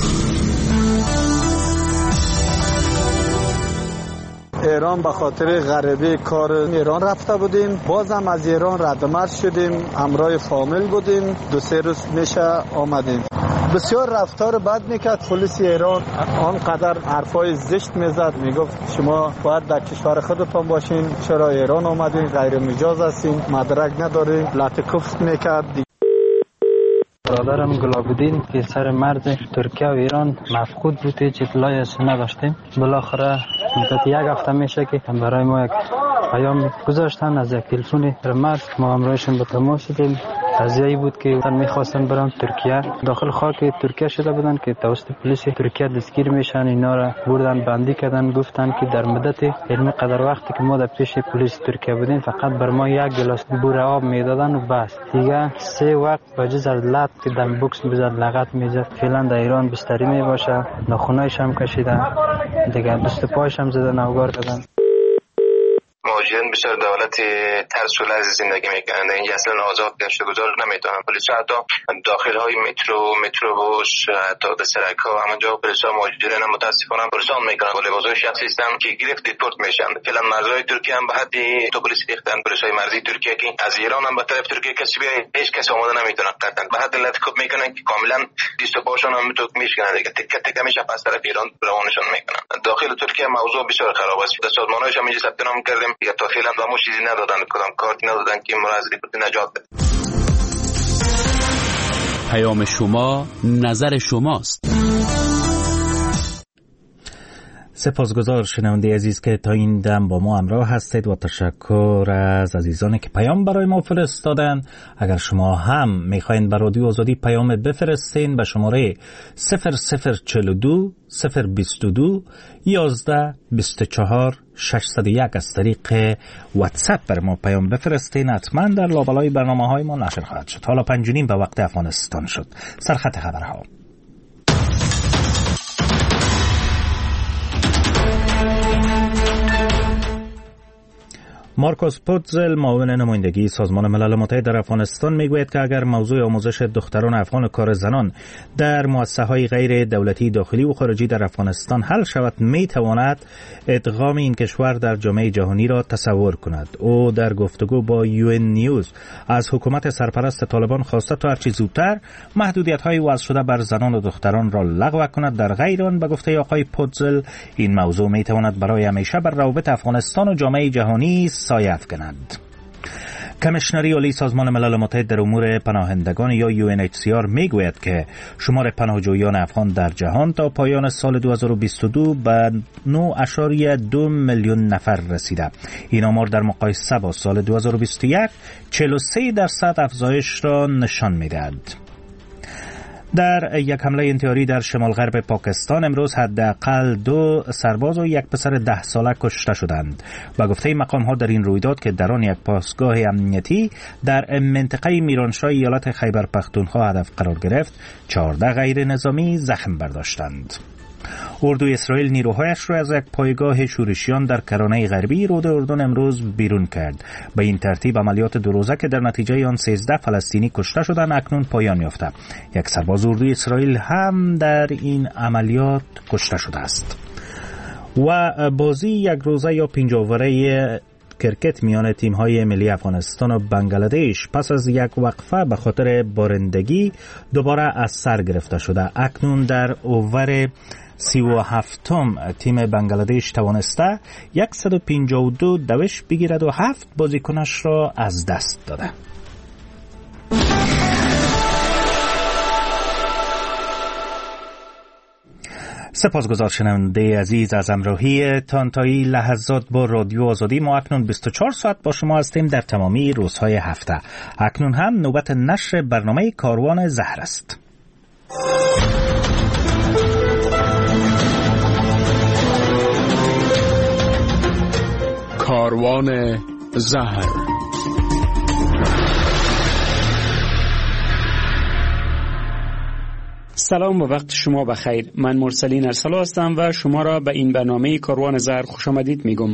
ایران به خاطر غریبه کار ایران رفته بودیم، بازم از ایران ردمرد شدیم، همراه فامیل بودیم، 2-3 روز میشه آمدیم. بسیار رفتار بد میکرد پلیس ایران، آنقدر حرفای زشت میزد، میگفت شما باید در کشور خودتان باشین، چرا ایران آمدین، غیر مجاز هستین، مدرک ندارین، لطکفت میکرد. برادرم گلابودین که سر مرز ترکیه و ایران مفقود بود، هیچ اطلاعی از نداشتیم. بالاخره مدت 1 هفته میشه که برای ما یک پیام گذاشتن از یک تلفن مرز، ما همراهشون به تماس شدیم. قضیه‌ای بود که میخواستن برن ترکیه، داخل خاک ترکیه شده بودن که توسط پلیس ترکیه دستگیر میشن، اینا را بردن بندی کردن، گفتن که در مدت علمی قدر وقتی که ما در پیش پلیس ترکیه بودیم فقط بر ما 1 گلاس بور آب میدادن و بس، دیگه 3 وقت بجز از لط که دم بوکس بزد لغت میزد. فعلا در ایران بستری میباشه، ناخونایش هم کشیدن، دیگه دست پایش هم زدن اوگار کردن. مهاجرین بسیار دولت ترس و لرز زندگی میکنند. اینجا اصلا آزاد گشت گذار نمیتونن. پلیس حتی داخل های متروبوس حتی دسترک ها همونجا پلیس ها مهاجرین متاسفانه پرسان میکنن. با لباسای شخصی هستن که گرفت دیپورت میشن. فعلا مرزهای ترکیه هم به حد تو پلیس ریختن. پلیس های مرزی ترکیه که از ایران هم به طرف ترکیه کسی بیای هیچ کس آماده نمیتونه قطعا. به حد لطکوب میکنن که کاملا دست و پاشون هم تو میشکنن دیگه. تکه تکه میشه پس طرف ایران روانشون میکنن. داخل ترکیه موضوع بسیار خراب است. سازمان‌هاش هم اینجا ثبت نام کردیم یا تا فعلا و چیزی ندادن، کدام کارتی ندادن که ما از ریپورت نجات بده. پیام شما نظر شماست. سپاسگزار شنونده عزیز که تا این دم با ما همراه هستید و تشکر از عزیزانی که پیام برای ما فرستادن. اگر شما هم میخواین برای رادیو آزادی پیام بفرستین به شماره 0042 022 11 24 601 از طریق واتساپ بر ما پیام بفرستین. حتما در لابلای برنامه های ما نشر خواهد شد. حالا 5:30 به وقت افغانستان شد. سرخط خبرها. مارکوس پوتزل معاون نمایندگی سازمان ملل متحد در افغانستان میگوید که اگر موضوع آموزش دختران افغان و کار زنان در مؤسسه‌های غیر دولتی داخلی و خارجی در افغانستان حل شود میتواند ادغام این کشور در جامعه جهانی را تصور کند. او در گفتگو با UN نیوز از حکومت سرپرست طالبان خواسته تا هرچه زودتر محدودیت‌های وضع شده بر زنان و دختران را لغو کند. در غیر آن به گفته آقای پوتزل این موضوع میتواند برای همیشه بر روابط افغانستان و جامعه جهانی سایه افکند. کمیشنری عالی سازمان ملل متحد در امور پناهندگان یا UNHCR میگوید که شمار پناهجویان افغان در جهان تا پایان سال 2022 به 9.2 میلیون نفر رسیده. این آمار در مقایسه با سال 2021 43% افزایش را نشان میدهد. در یک حمله انتحاری در شمال غرب پاکستان امروز حداقل 2 سرباز و یک پسر 10 ساله کشته شدند. با گفته مقام ها در این رویداد که در آن یک پاسگاه امنیتی در منطقه میرانشاه ایالت خیبر پختونخوا هدف قرار گرفت، 14 غیر نظامی زخم برداشتند. اردوی اسرائیل نیروهایش را از یک پایگاه شورشیان در کرانه غربی رود اردن امروز بیرون کرد. به این ترتیب عملیات 2 روزه که در نتیجه آن 13 فلسطینی کشته شدند اکنون پایان یافته. یک سرباز اردوی اسرائیل هم در این عملیات کشته شده است. و بازی یک روزه یا 5 اووره کرکت میان تیم‌های ملی افغانستان و بنگلادش پس از یک وقفه به خاطر بارندگی دوباره از سر گرفته شده. اکنون در اوور 37م تیم بنگلادش توانسته 152 دوش بگیرد و 7 بازیکنش را از دست داده. سپاسگزار شنونده عزیز از همراهی تان تا این لحظات با رادیو آزادی. ما اکنون 24 ساعت با شما هستیم در تمامی روزهای هفته. اکنون هم نوبت نشر برنامه کاروان زهر است. کاروان زهر. سلام و وقت شما بخیر. من مرسلین ارسلا هستم و شما را به این برنامه کاروان زهر خوش آمدید میگم.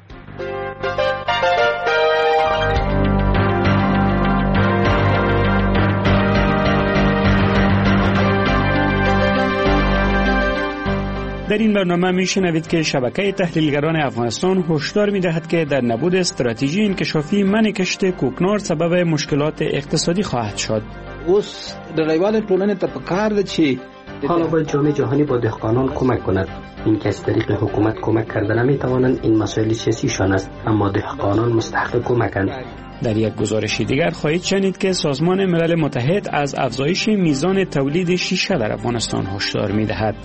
در این برنامه میشنوید که شبکه تحلیلگران افغانستان هشدار میدهد که در نبود استراتژی انکشافی منع کشت کوکنار سبب مشکلات اقتصادی خواهد شد. اوس نړیواله ټولنې ته پکار ده چې حالا باید جامعه جهانی با دهقانان کمک کند. این که از طریق حکومت کمک کرده نمیتوانند، این مسائل سیاسیشان است، اما دهقانان مستحق کمکند. در یک گزارش دیگر خواهید شنید که سازمان ملل متحد از افزایش میزان تولید شیشه در افغانستان هشدار می‌دهد.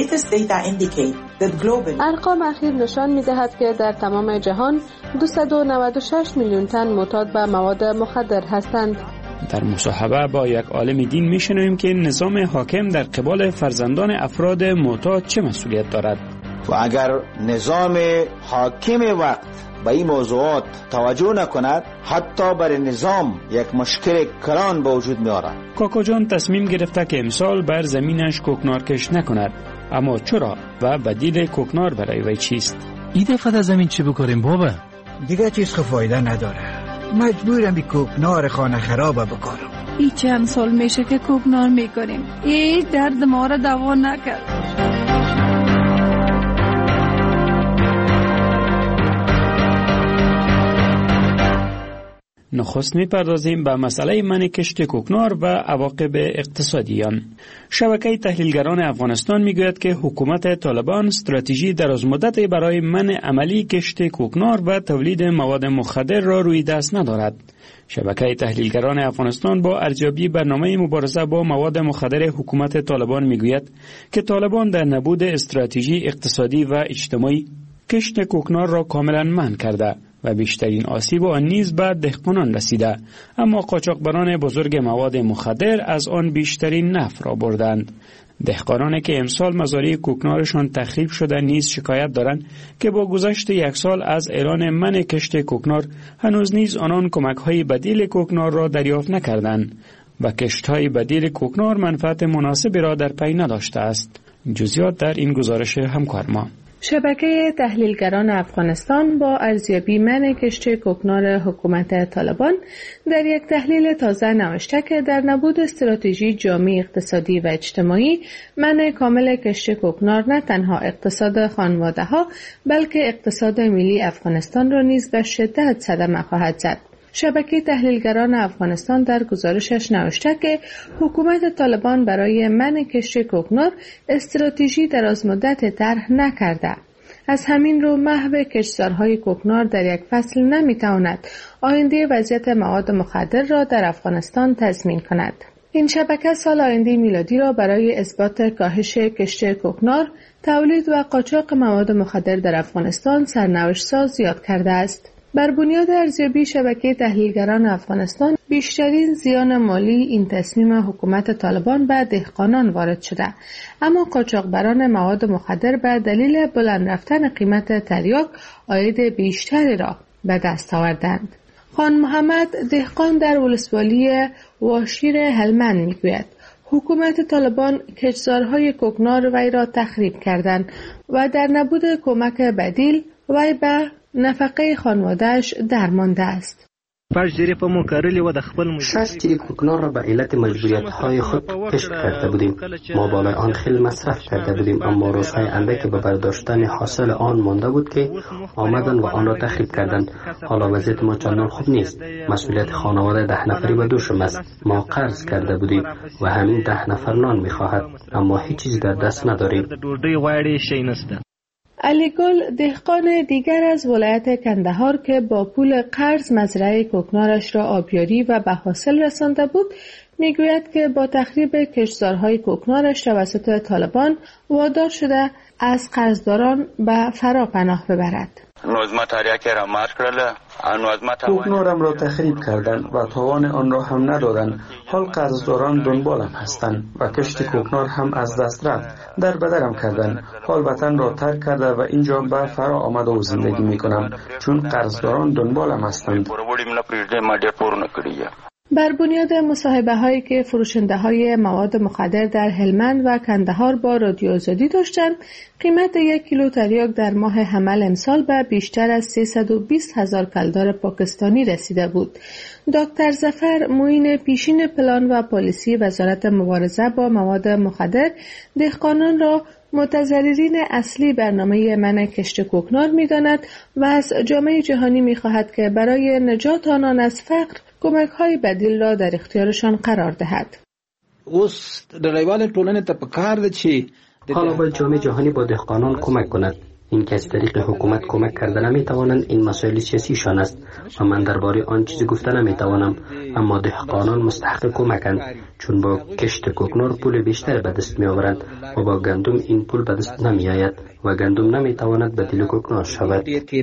ارقام اخیر نشان می‌دهد که در تمام جهان 296 میلیون تن معتاد به مواد مخدر هستند. در مصاحبه با یک عالم دین می‌شنویم که نظام حاکم در قبال فرزندان افراد معتاد چه مسئولیت دارد. و اگر نظام حاکم وقت به این موضوعات توجه نکند، حتی بر نظام یک مشکل کلان به وجود می آورد. کاکا جان تصمیم گرفته که امسال بر زمینش کوکنارکش نکند. اما چرا و بدیل کوکنار برای وی چیست؟ این دفعه در زمین چی بکاریم بابا؟ دیگه چیز که فایده نداره. مجبورم بی کوکنار خانه خرابه بکارم. این چند سال میشه که کوکنار میکنیم. این درد ما را دوا نکرد. نخست می‌پردازیم به مسئله منع کشت کوکنار و عواقب اقتصادی آن. شبکه تحلیلگران افغانستان میگوید که حکومت طالبان استراتژی درازمدتی برای منع عملی کشت کوکنار و تولید مواد مخدر را روی دست ندارد. شبکه تحلیلگران افغانستان با ارزیابی برنامه مبارزه با مواد مخدر حکومت طالبان میگوید که طالبان در نبود استراتژی اقتصادی و اجتماعی کشت کوکنار را کاملا منع کرده و بیشترین آسیب آن نیز به دهقانان رسیده، اما قاچاقبران بزرگ مواد مخدر از آن بیشترین نفع را بردند. دهقانانی که امسال مزارع کوکنارشان تخریب شده نیز شکایت دارند که با گذشت یک سال از اعلان منع کشت کوکنار هنوز نیز آنان کمک‌های بدیل کوکنار را دریافت نکردند و کشت‌های بدیل کوکنار منفعت مناسبی را در پی نداشته است. جزئیات در این گزارش همکار ما. شبکه تحلیلگران افغانستان با ارزیابی منع کشت کوکنار حکومت طالبان در یک تحلیل تازه نوشته که در نبود استراتژی جامع اقتصادی و اجتماعی منع کامل کشت کوکنار نه تنها اقتصاد خانواده‌ها بلکه اقتصاد ملی افغانستان را نیز به شدت صدمه خواهد زد. شبکه تحلیلگران افغانستان در گزارشش نوشته که حکومت طالبان برای منع کشت کوکنار استراتژی درازمدت طرح نکرده. از همین رو محو کشتزارهای کوکنار در یک فصل نمیتواند آینده وضعیت مواد مخدر را در افغانستان تضمین کند. این شبکه سال آینده میلادی را برای اثبات کاهش کشت کوکنار، تولید و قاچاق مواد مخدر در افغانستان سرنوشت ساز یاد کرده است. بر بنیاد ارزیابی شبکه تحلیلگران افغانستان بیشترین زیان مالی این تصمیم حکومت طالبان به دهقانان وارد شده، اما قاچاقبران مواد مخدر به دلیل بلند رفتن قیمت تریاک عاید بیشتری را به دست آوردند. خان محمد دهقان در ولسوالی واشیر هلمند میگوید حکومت طالبان کشتزارهای کوکنار وی را تخریب کردند و در نبود کمک بدیل وی به نفقه خانواده‌اش درمانده است. شش کوکنار را به علت مجبوریت‌های خود کشت کرده بودیم. ما بالای آن خیلی مصرف کرده بودیم، اما روزهای اندکی به برداشتن حاصل آن مانده بود که آمدند و آن را تخریب کردند. حالا وضعیت ما چندان خوب نیست. مسئولیت خانواده 10 نفری به دوشم است. ما قرض کرده بودیم و همین 10 نفر نان می‌خواهد، اما هیچ چیز در دست نداریم. علی گل دهقان دیگر از ولایت کندهار که با پول قرض مزرعه کوکنارش را آبیاری و به حاصل رسانده بود میگوید که با تخریب کشتزارهای کوکنارش توسط طالبان وادار شده از قرضداران به فرا پناه ببرد. کوکنارم را تخریب کردند و توان آن را هم ندادند. حال قرضداران دنبالم هستند و کشت کوکنار هم از دست رفت. در بدرم کردند. حال وطن را ترک کرده و اینجا به فرا آمده و زندگی می کنم چون قرضداران دنبالم هستند. بر بنیاد مصاحبه هایی که فروشنده های مواد مخدر در هلمند و کندهار با رادیو آزادی داشتند، قیمت 1 کیلو تریاک در ماه حمل امسال به بیشتر از 320,000 کلدار پاکستانی رسیده بود. دکتر ظفر معین پیشین پلان و پالیسی وزارت مبارزه با مواد مخدر دهقانان را متضررین اصلی برنامه منع کشت کوکنار می‌داند و از جامعه جهانی می‌خواهد که برای نجات آنان از فقر کمک‌های بدیل را در اختیارشان قرار دهد. حالا باید جامعه جهانی با دهقانان کمک کند. این که از طریق حکومت کمک کرده نمیتوانند، این مسائل سیاسیشان است و من درباره آن چیزی گفته نمیتوانم، اما دهقانان مستحق کمکند چون با کشت کوکنار پول بیشتر به دست میآورند و با گندم این پول به دست نمیآید و گندم نمیتواند بدیل کوکنار شود.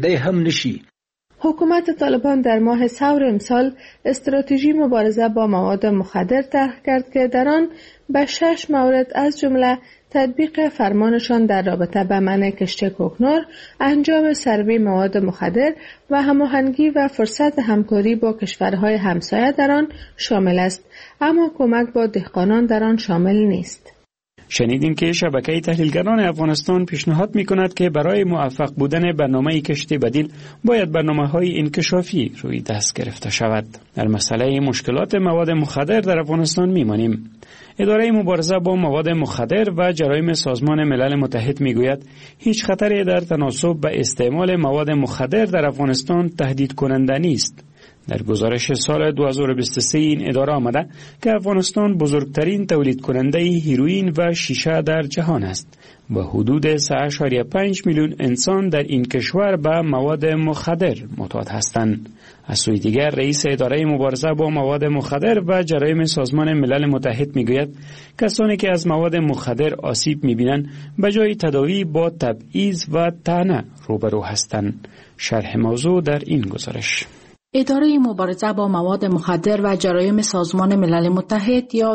حکومت طالبان در ماه ثور امسال استراتژی مبارزه با مواد مخدر طرح کرد که در آن به 6 مورد از جمله تطبیق فرمانشان در رابطه با منع کشت کوکنار، انجام سروی مواد مخدر و هماهنگی و فرصت همکاری با کشورهای همسایه در آن شامل است، اما کمک با دهقانان در آن شامل نیست. شنیدیم که شبکه تحلیلگران افغانستان پیشنهاد می‌کند که برای موفق بودن برنامه کشت بدیل باید برنامه‌های انکشافی روی دست گرفته شود. در مسئله مشکلات مواد مخدر در افغانستان می‌مانیم. اداره مبارزه با مواد مخدر و جرایم سازمان ملل متحد میگوید هیچ خطری در تناسب به استعمال مواد مخدر در افغانستان تهدید کننده نیست. در گزارش سال 2023 این اداره آمده که افغانستان بزرگترین تولید کننده هیروئین و شیشه در جهان است و حدود 3.5 میلیون انسان در این کشور به مواد مخدر معتاد هستند. از سوی دیگر رئیس اداره مبارزه با مواد مخدر و جرایم سازمان ملل متحد میگوید کسانی که از مواد مخدر آسیب میبینند به جای تداوی با تبعیض و طعنه روبرو هستند. شرح موضوع در این گزارش. اداره مبارزه با مواد مخدر و جرایم سازمان ملل متحد یا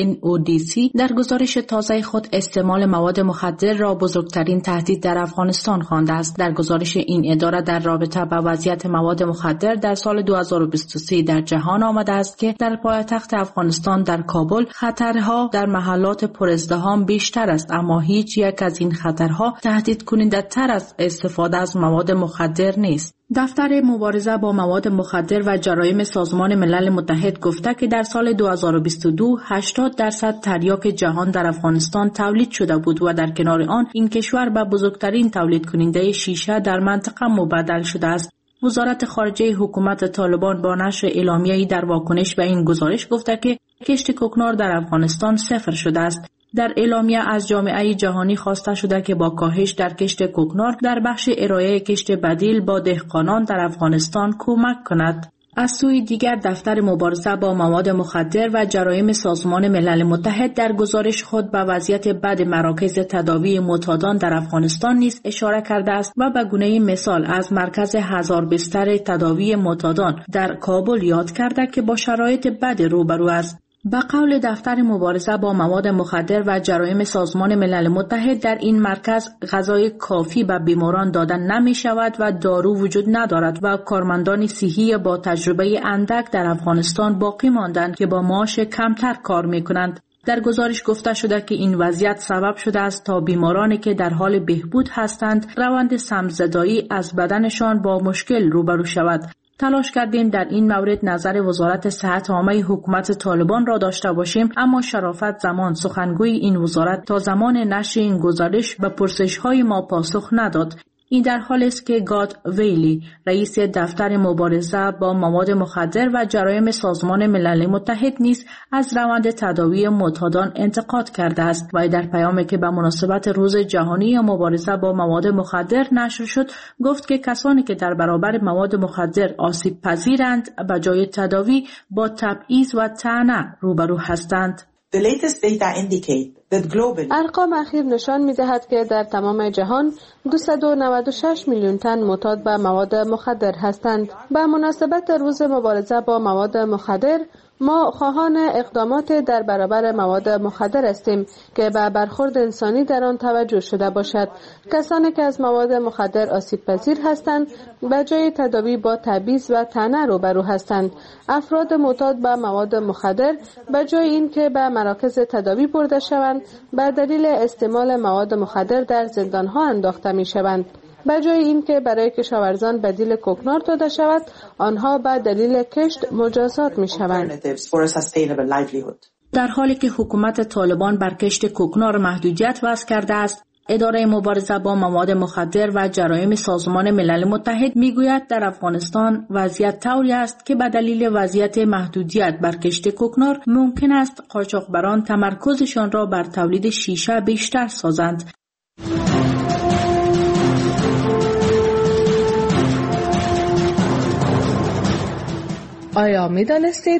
UNODC در گزارش تازه خود استعمال مواد مخدر را بزرگترین تهدید در افغانستان خوانده است. در گزارش این اداره در رابطه با وضعیت مواد مخدر در سال 2023 در جهان آمده است که در پایتخت افغانستان در کابل خطرها در محلات پرازدحام بیشتر است، اما هیچ یک از این خطرها تهدید کننده تر از استفاده از مواد مخدر نیست. دفتر مبارزه با مواد مخدر و جرایم سازمان ملل متحد گفته که در سال 2022 80% تریاک جهان در افغانستان تولید شده بود و در کنار آن این کشور به بزرگترین تولید کننده شیشه در منطقه مبدل شده است. وزارت خارجه حکومت طالبان با نشر اعلامیه‌ای در واکنش به این گزارش گفته که کشت کوکنار در افغانستان صفر شده است. در اعلامیه از جامعه جهانی خواسته شده که با کاهش در کشت کوکنار در بخش ارائه کشت بدیل با دهقانان در افغانستان کمک کند. از سوی دیگر دفتر مبارزه با مواد مخدر و جرایم سازمان ملل متحد در گزارش خود به وضعیت بد مراکز تداوی معتادان در افغانستان نیز اشاره کرده است و به گونه مثال از مرکز 1000 بستر تداوی معتادان در کابل یاد کرده که با شرایط بد روبرو است. به قول دفتر مبارزه با مواد مخدر و جرایم سازمان ملل متحد در این مرکز غذای کافی به بیماران دادن نمی شود و دارو وجود ندارد و کارمندان صحی با تجربه اندک در افغانستان باقی ماندند که با معاش کمتر کار می کنند. در گزارش گفته شده که این وضعیت سبب شده است تا بیمارانی که در حال بهبود هستند روند سمزدایی از بدنشان با مشکل روبرو شود. تلاش کردیم در این مورد نظر وزارت صحت عامه حکومت طالبان را داشته باشیم، اما شرافت زمان سخنگوی این وزارت تا زمان نشر این گزارش به پرسش‌های ما پاسخ نداد. این در حالی است که گاد ویلی رئیس دفتر مبارزه با مواد مخدر و جرایم سازمان ملل متحد نیز از روند تداوی معتادان انتقاد کرده است و در پیامی که به مناسبت روز جهانی مبارزه با مواد مخدر نشر شد گفت که کسانی که در برابر مواد مخدر آسیب پذیرند به جای تداوی با تبعیض و طعنه روبرو هستند. ارقام اخیر نشان می‌دهد که در تمام جهان 296 میلیون تن معتاد به مواد مخدر هستند. به مناسبت روز مبارزه با مواد مخدر ما خواهان اقدامات در برابر مواد مخدر هستیم که به برخورد انسانی در آن توجه شده باشد. کسانی که از مواد مخدر آسیب پذیر هستند به جای تداوی با تبعیض و طعنه روبرو هستند. افراد معتاد به مواد مخدر به جای اینکه به مراکز تداوی برده شوند به دلیل استعمال مواد مخدر در زندانها انداخته می شوند. به جای اینکه برای کشاورزان بدیل کوکنار داده شود، آنها به دلیل کشت مجازات می شوند. در حالی که حکومت طالبان بر کشت کوکنار محدودیت وضع کرده است، اداره مبارزه با مواد مخدر و جرایم سازمان ملل متحد میگوید در افغانستان وضعیت طوری است که به دلیل وضعیت محدودیت بر کشت کوکنار ممکن است قاچاقبران تمرکزشان را بر تولید شیشه بیشتر سازند. آیا می دانستید؟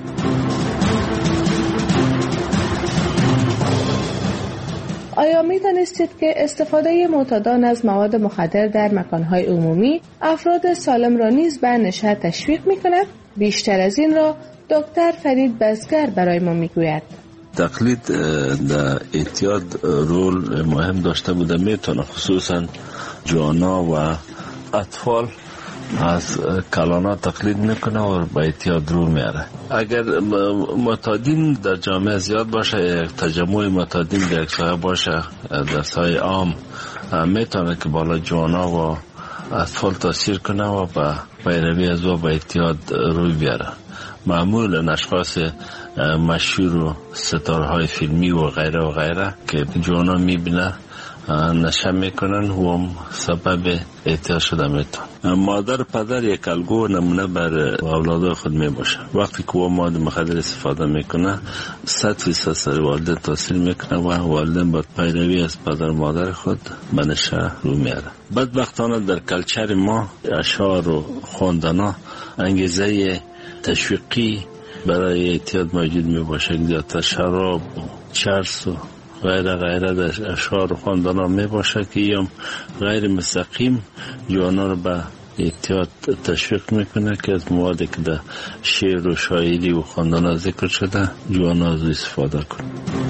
آیا می دانستید که استفاده معتادان از مواد مخدر در مکانهای عمومی افراد سالم را نیز به نشأه تشویق می کند؟ بیشتر از این را دکتر فرید بزگر برای ما می گوید. تقلید در اعتیاد رول مهم داشته بوده، میتونه خصوصا جوانا و اطفال از کلانا تقلید میکنه و با اعتیاد رو میاره. اگر معتادین در جامعه زیاد باشه، یک تجمع معتادین در یک سایه باشه، در سایه عام میتونه که بالا جوانا و اطفال تاثیر کنه و با پیروی از و با اعتیاد روی بیاره. معمولا اشخاص مشهور و ستارهای فیلمی و غیره که جوانا میبینه نشه میکنن و هم سبب اعتیاد شده میتون. مادر پدر یک الگو نمونه بر اولاد خود میباشه. وقتی که او مواد مخدر استفاده میکنه 100% سر والدین تاثیر میکنه و والدین با پیروی از پدر مادر خود به نشه رو میاره. بدبختانه در کلچر ما اشعار و خواندنا انگیزه تشویقی برای اعتیاد موجود میباشه. زیادتر شراب و چرس و غیره در اشعار و خواندنا می باشه که یا غیر مستقیم جوانا رو به اعتیاد تشویق میکنه که از موادی که در شعر و شاعری و خواندنا ذکر شده جوانا از استفاده کنه.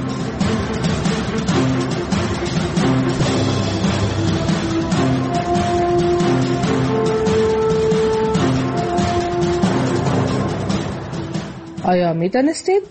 آیا می دانستید؟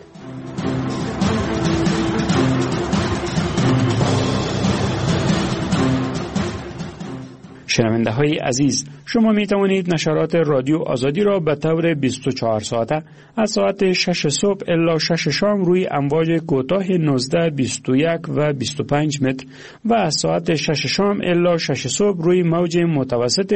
شنونده های عزیز، شما می توانید نشرات رادیو آزادی را به طور 24 ساعته از ساعت 6 صبح الی 6 شام روی امواج کوتاه 19، 21 و 25 متر و از ساعت 6 شام الی 6 صبح روی موج متوسط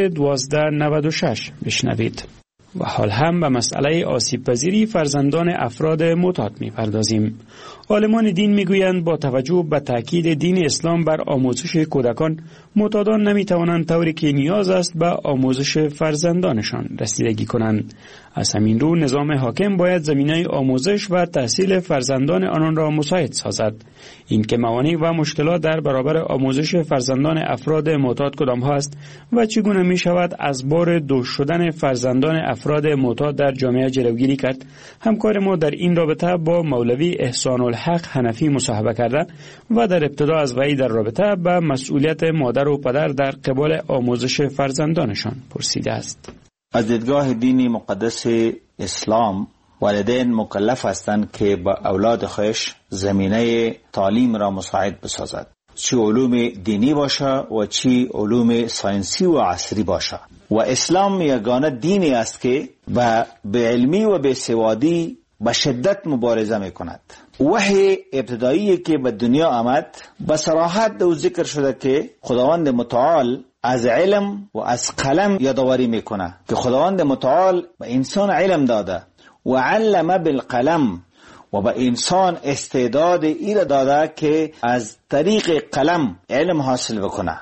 1296 بشنوید. و حال هم به مسئله آسیب پذیری فرزندان افراد معتاد می پردازیم. عالمان دین می گویند با توجه به تاکید دین اسلام بر آموزش کودکان، معتادان نمی توانند طوری که نیاز است به آموزش فرزندانشان رسیدگی کنند. از همین رو نظام حاکم باید زمینه آموزش و تحصیل فرزندان آنان را مساعد سازد. این که موانع و مشکلات در برابر آموزش فرزندان افراد معتاد کدام هست و چگونه می شود از بار دوش شدن فرزندان افراد معتاد در جامعه جلوگیری کرد، همکار ما در این رابطه با مولوی احسان الحق حنفی مصاحبه کرده و در ابتدا از وی در رابطه به مسئولیت مادر و پدر در قبال آموزش فرزندانشان پرسیده است. از دیدگاه دینی مقدس اسلام والدین مکلف هستند که با اولاد خودش زمینه تعلیم را مساعد بسازد، چی علوم دینی باشه و چی علوم ساینسی و عصری باشه. و اسلام یگانه دینی است که به علمی و به سوادی به شدت مبارزه میکند. وحی ابتدایی که به دنیا آمد به صراحت او ذکر شده که خداوند متعال از علم و از قلم یادآوری میکنه که خداوند متعال به انسان علم داده و علم بالقلم و به انسان استعداد ایره داده که از طریق قلم علم حاصل بکنه.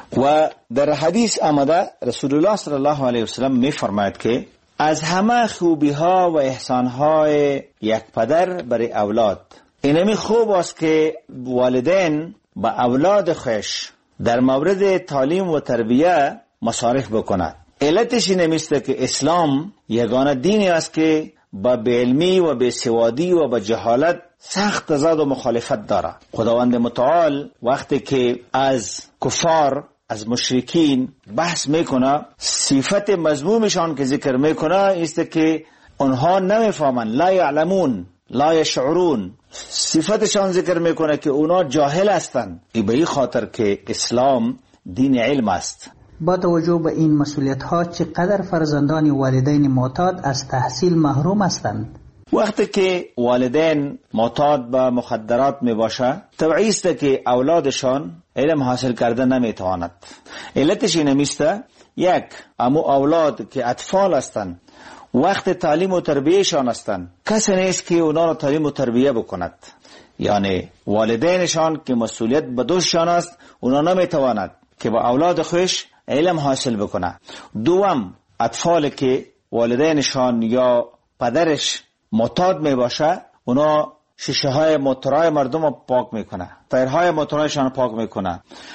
و در حدیث آمده رسول الله صلی الله علیه وسلم میفرماید که از همه خوبی ها و احسان های یک پدر برای اولاد اینمی خوب است که والدین با اولاد خوش در مورد تعلیم و تربیه مصارف بکند. علتش اینمیسته که اسلام یگانه دینی است که با علمی و به سوادی و به جهالت سخت تضاد و مخالفت داره. خداوند متعال وقتی که از کفار از مشرکین بحث میکنه، صفت مذمومشان که ذکر میکنه است که آنها نمیفهمن، لا یعلمون لا یشعرون. صفتشان ذکر میکنه که اونا جاهل هستند. به این خاطر که اسلام دین علم است. با توجه به این مسئولیت ها چقدر فرزندان والدین معتاد از تحصیل محروم هستند؟ وقتی که والدین معتاد به مخدرات می باشه، طبیعی است که اولادشان علم حاصل کرده نمی تواند. علتش اینمیسته یک، امو اولاد که اطفال هستند وقت تعلیم و تربیهشان هستند، کسی نیست که اونا را تعلیم و تربیه بکند. یعنی والدینشان که مسئولیت به دوششان است، اونا نمی تواند که با اولاد خوش علم حاصل بکنه. دوم، اطفال که والدینشان یا پدرش معتاد می باشه، اونا شیشه های موتورهای مردم رو پاک میکنه، تایرهای موتورهایشان پاک میکنه،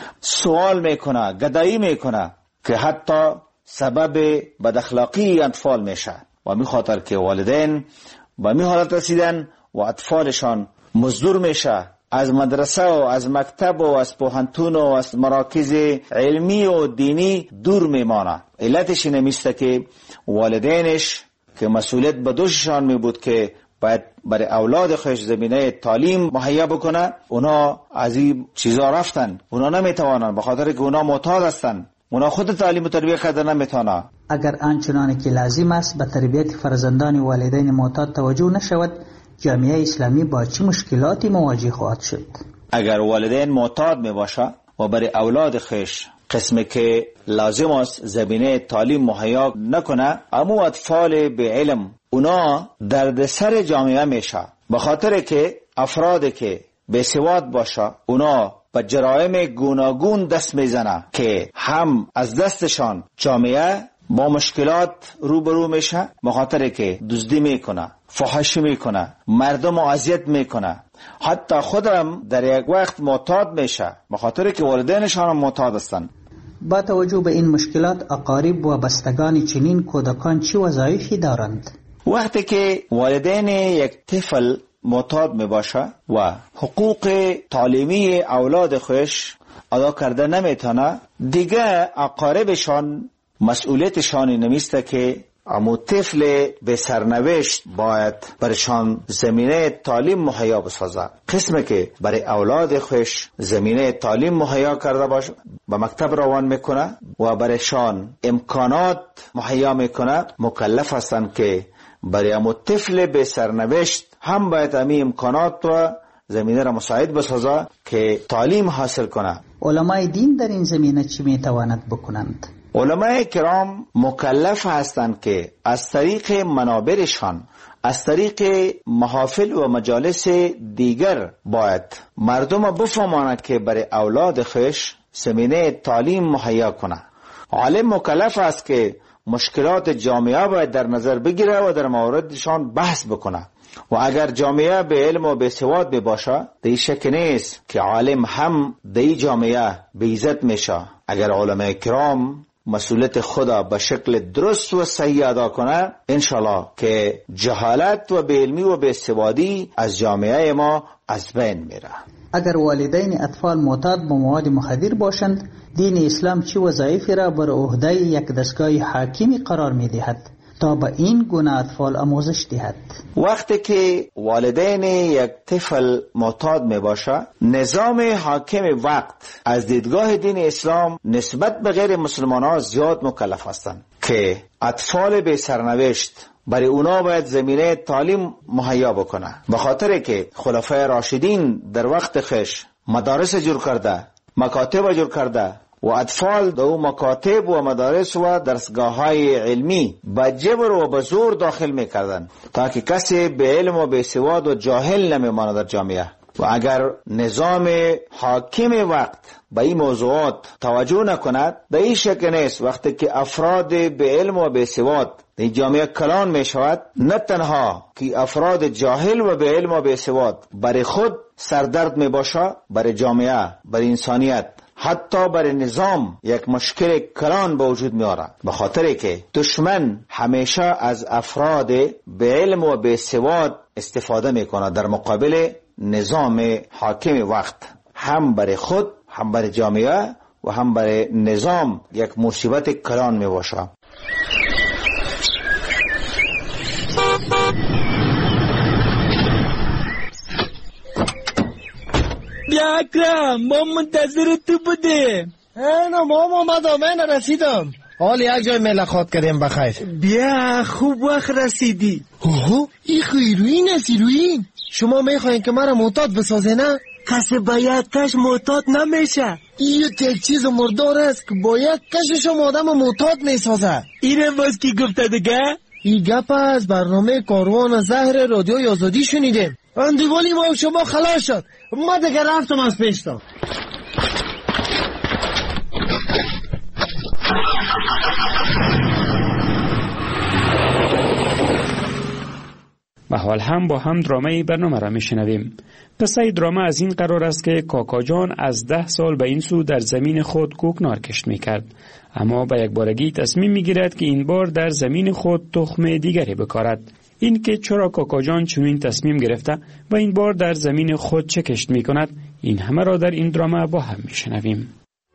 سوال میکنه، گدایی میکنه که حتی سبب بد اخلاقی اطفال میشه. و می خاطر که والدین با می حالت رسیدن و اطفالشان مزدور میشه، از مدرسه و از مکتب و از پوهنتون و از مراکز علمی و دینی دور میمانه. علتش نمیسته که والدینش که مسئولیت به دوششان می بود که باید برای اولاد خودش زمینه تعلیم مهیا بکنه، اونا از این چیزا رفتن. اونا نمیتوانن به خاطر که اونا معتاد هستن. اونا خود تعلیم و تربیت کردن نمیتونه. اگر آنچنانی که لازم است به تربیت فرزندان والدین معتاد توجه نشود، جامعه اسلامی با چه مشکلاتی مواجه خواهد شد؟ اگر والدین معتاد می باشه و برای اولاد خودش قسمی که لازم است زمینه تعلیم مهیا نکنه، اما اطفال به علم اونا دردسر جامعه میشه، به خاطر که افرادی که بیسواد باشه اونا به جرایم گوناگون دست میزنه که هم از دستشان جامعه با مشکلات روبرو میشه، به خاطر که دزدی میکنه، فحاشی میکنه، مردم اذیت میکنه، حتی خودم در یک وقت معتاد میشه به خاطر که والدینشان هم معتاد هستند. با توجه به این مشکلات، اقارب و بستگان چنین کودکان چه وظایفی دارند؟ وقتی که والدین یک طفل معتاد می باشه و حقوق تعلیمی اولاد خودش ادا کرده نمیتونه، دیگه اقاربشان مسئولیتشان نمیسته که اما طفل به سرنوشت باید برشان زمینه تعلیم مهیا بسازه. قسمی که برای اولاد خودش زمینه تعلیم مهیا کرده باشه به مکتب روان میکنه و برشان امکانات مهیا میکنه، مکلف هستند که برای اما طفل به سرنوشت هم باید امی امکانات و زمینه را مساعد بسازه که تعلیم حاصل کنه. علمای دین در این زمینه چی میتواند بکنند؟ علماء کرام مکلف هستند که از طریق منابرشان، از طریق محافل و مجالس دیگر باید مردم بفهمانند که برای اولاد خودش زمینه تعلیم مهیا کنه. عالم مکلف است که مشکلات جامعه باید در نظر بگیره و در موردشان بحث بکنه. و اگر جامعه به علم و به سواد باشه، دی شک نیست که عالم هم دی جامعه به عزت میشه. اگر علماء کرام مسئولیت خدا به شکل درست و صحیح ادا کنه، انشالله که جهالت و به علمی و به سوادی از جامعه ما از بین میره. اگر والدین اطفال معتاد به مواد مخدر باشند، دین اسلام چه وظایفی را بر عهده یک دستگاه حاکمی قرار میدهد تا به این گونه اطفال آموزش دهد؟ وقتی که والدین یک طفل معتاد می باشه، نظام حاکم وقت از دیدگاه دین اسلام نسبت به غیر مسلمان ها زیاد مکلف هستند که اطفال به سرنوشت برای اونا باید زمینه تعلیم مهیا بکنه، به خاطر که خلفای راشدین در وقت خش مدارس جور کرده، مکاتب جور کرده و اطفال دو مکاتب و مدارس و درسگاه های علمی با جبر و با زور داخل میکردن تا که کسی به علم و به سواد و جاهل نمیماند در جامعه. و اگر نظام حاکم وقت به این موضوعات توجه نکند، به این شک نیست وقتی که افراد به علم و به سواد در جامعه کلان می شود، نه تنها که افراد جاهل و به علم و به سواد برای خود سردرد می باشه، برای جامعه، برای انسانیت، حتی برای نظام یک مشکل کلان به وجود می آورد، به خاطر که دشمن همیشه از افراد به علم و به سواد استفاده می کند در مقابل نظام حاکم وقت، هم برای خود، هم برای جامعه و هم برای نظام یک مصیبت کلان می باشه. بیا اکرم، ما منتظر تو بودیم. اینا ما آمدم، من رسیدم. حال یک جای ملاقات کردیم بخیر. بیا خوب وقت رسیدی. اوه، این خیروین است ایروین. شما میخواین که مرا معتاد بسازه نه؟ کسی باید کش معتاد نمیشه. این یک چیز مردار است که باید کشش آدم معتاد میسازه. اینه باز کی گفته دیگه؟ این گپ از برنامه کاروان زهر رادیوی آزادی شنیدیم. اندیوالی ما شما خلاص شد. ما دیگه رفتم از پیشتم. و حال هم با هم درامه برنامه را میشنویم. قصه درامه از این قرار است که کاکا جان از 10 سال به این سو در زمین خود کوکنار کشت میکرد، اما به یک بارگی تصمیم میگیرد که این بار در زمین خود تخم دیگری بکارد. این که چرا کاکا جان چنین تصمیم گرفته و این بار در زمین خود چه کشت میکند، این همه را در این درامه با هم میشنویم.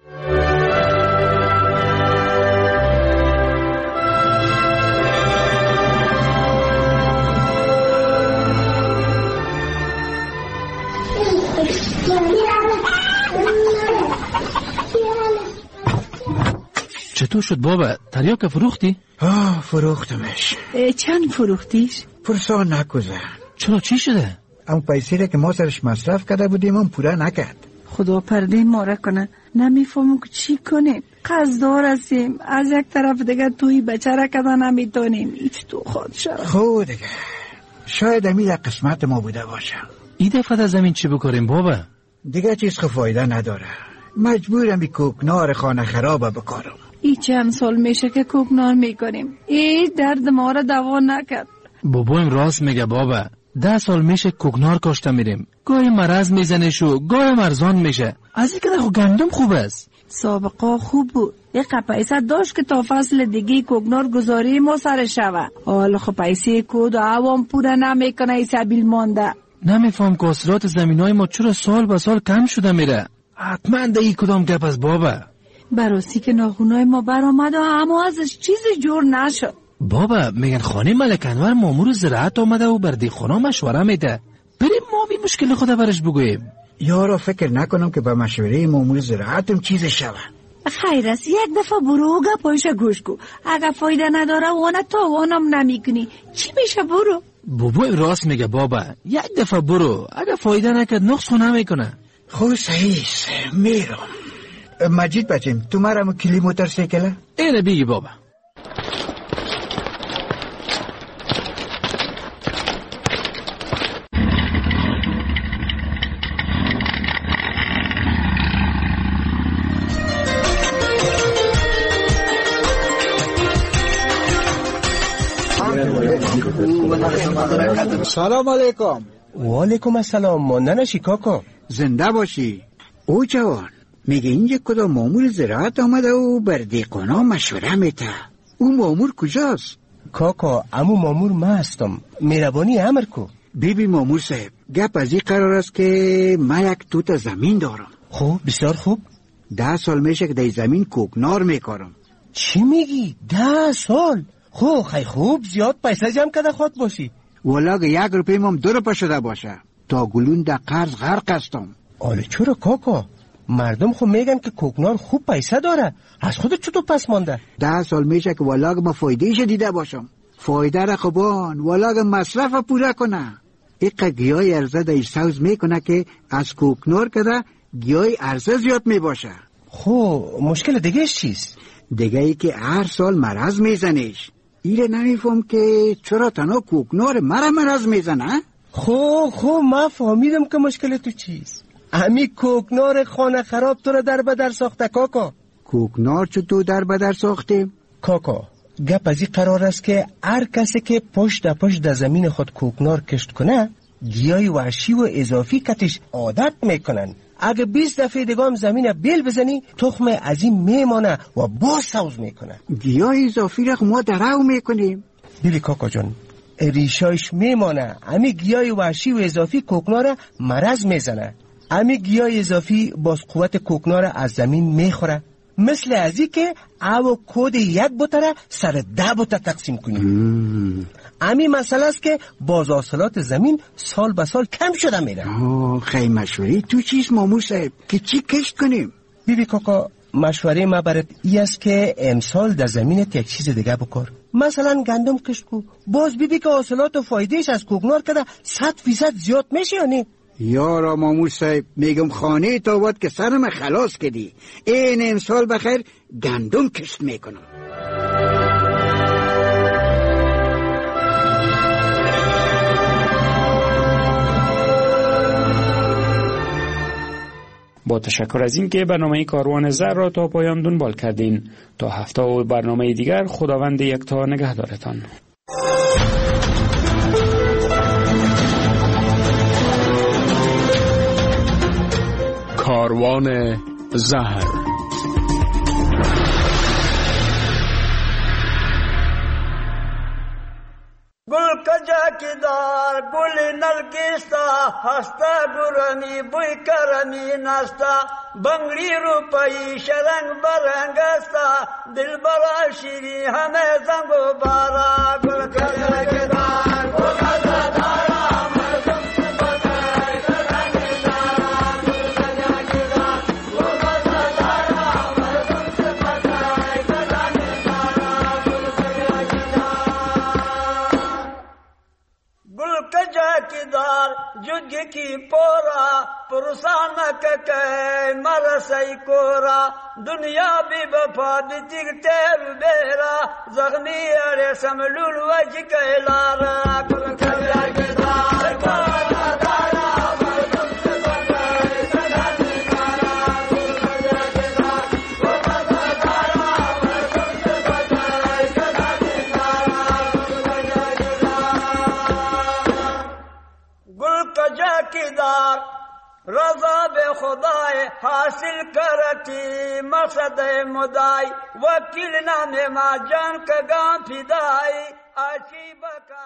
چطور شد بابا؟ تریاک فروختی؟ فروختمش. چند فروختیش؟ پرسان نکوزه. چرا چی شده؟ اون پیسی را که ما سرش مصرف کرده بودیم اون پورا نکرد. خدا پرده ما را کنه. نمیفهمم که چی کنیم. قصدار هستیم، از یک طرف دیگه توی بچه را کده نمیتونیم. ایچ تو خود شد. خود دیگه شاید امید قسمت ما بوده باشه. این دفعه در زمین چی بکاریم بابا؟ دیگه چیز فایده نداره. مجبورم بی کوکنار خانه خراب بکارم. ای چند سال میشه که کوکنار میکنیم. ای درد ما را دوا نکرد. بابایم راست میگه بابا. 10 سال میشه کوکنار کاشته میریم. گاهی مرض میزنه شو، گاهی مرزان میشه. از این که خو گندم خوب است. سابقا خوب بود. یک پیسه داشت که تا فصل دیگه کوکنار گذاری ما سر شوه. حالا خب پیسه کود و عوام پوره نمیکنه. ای سبیل مانده. نمیفهم که حاصلات زمینای ما چرا سال به سال کم شده میره. حتما ده ای کدام گپ از بابا. براسی که ناخونای ما برآمد و اما ازش چیزی جور نشد. بابا میگن خانه ملک انور مامور زراعت آمده و بر دیخونا مشوره میده. بریم ما بی مشکل خدا برش بگوییم. یارو فکر نکنم که با مشوره مامور زراعتم چیز شود. خیر است یک دفعه برو گپایش گوش کو. اگه فایده نداره وانا تا وانم نمیکنی چی میشه برو. بابا راست میگه بابا. یک دفعه برو، اگه فایده نکرد نقص نمیکنه. خب صحیح میرم. مجید بچیم تو مرا کلی موتورسیکله؟ اینه بیگی بابا. سلام علیکم. و علیکم السلام. ماندنشی کاکا. زنده باشی. او جوان میگه اینجا کدام مامور زراعت آمده و بر دیقانا مشوره میته. او مامور کجاست؟ کاکا امو مامور ما هستم. مهربانی امر کو. بیبی مامور صاحب گپ از این قرار است که من یک توت زمین دارم. خوب بسیار خوب. 10 سال میشه که در زمین کوکنار میکارم. چی میگی؟ 10 سال؟ خب خیلی خوب زیاد پیسه جمع کرده خود باشی. والا 1 روپیه هم 2 روپیه شده باشه. تا گلون در قرض غرق هستم. آله چرا کاکا؟ مردم خو میگن که کوکنار خوب پیسه داره. از خودت چطور پس مانده؟ 10 سال میشه که والا ما فایدهش دیده باشم. فایده را خوبان والا مصرف پورا کنه. ایقا گیاه ارزه در سوز میکنه که از کوکنار کده گیاه ارزه زیاد میباشه. خب مشکل دیگه چیست؟ دیگه ای که هر سال مرض میزنیش. ایره نمیفهم که چرا تنها کوکنار مرض میزنه؟ خب ما فهمیدم که مشکل تو چیست. امی کوکنار خانه خراب تو را در بدر ساخته کاکا. کوکنار چو تو در بدر ساخته؟ کاکا گپ از این قرار است که هر کسی که پشت در زمین خود کوکنار کشت کنه گیاه وحشی و اضافی کتش عادت میکنن. اگه 20 دفعه دیگه هم زمین بیل بزنی تخم از این میمانه و باز سوز میکنه. گیاه اضافی را ما درو میکنیم. بیلی کاکا جان ریشایش میمانه. امی گیاه وحشی و اضافی کوکنار مرض میزنه. امی گیاه اضافی باز قوت کوکنار از زمین میخوره. مثل ازی که او کود 1 بوتره سر 10 بوتر تقسیم کنیم. امی مسئله است که باز حاصلات زمین سال به سال کم شده میره. خیلی مشوری تو چیز مامور صاحب که چی کشت کنیم؟ بیبی کاکا مشوره ما برات ای است که امسال در زمینت یک چیز دیگه بکار. مثلا گندم کشت کو. باز بیبی که حاصلات و فایدهش از کوکنار کده 100% زیاد میشه یا نه؟ یارا مامور صاحب میگم خانه تا بود که سرم خلاص کدی. این امسال بخیر گندم کشت میکنم. با تشکر از این که برنامه کاروان زر را تا پایان دنبال کردین. تا هفته و برنامه دیگر خداوند یکتا نگهدارتان. کاروان زهر. گل کجا کی دار گل نلکستا هستا گرمی بوی کرمی نستا بنگلی روپایی شرنگ برنگستا دل برا شیری همه زنگ و بارا گل کجا کی دار گل کجا دارا जुग की पोरा पुरुषान के मरसई कोरा दुनिया भी बफाद दिखते बेरा जख्मी अरे समलुल वज के लारा कुल खजा के दार कोरा दारा मरदम से बचाए सदा के दारा कुल खजा के दार कोरा दारा मरदम से बचाए सदा के दारा कुल खजा के दार गुल कजा की दार रजा बे खुदाए हासिल करती मकसद मुदाई वकील नामे मा जान का गां फिदाई आची बका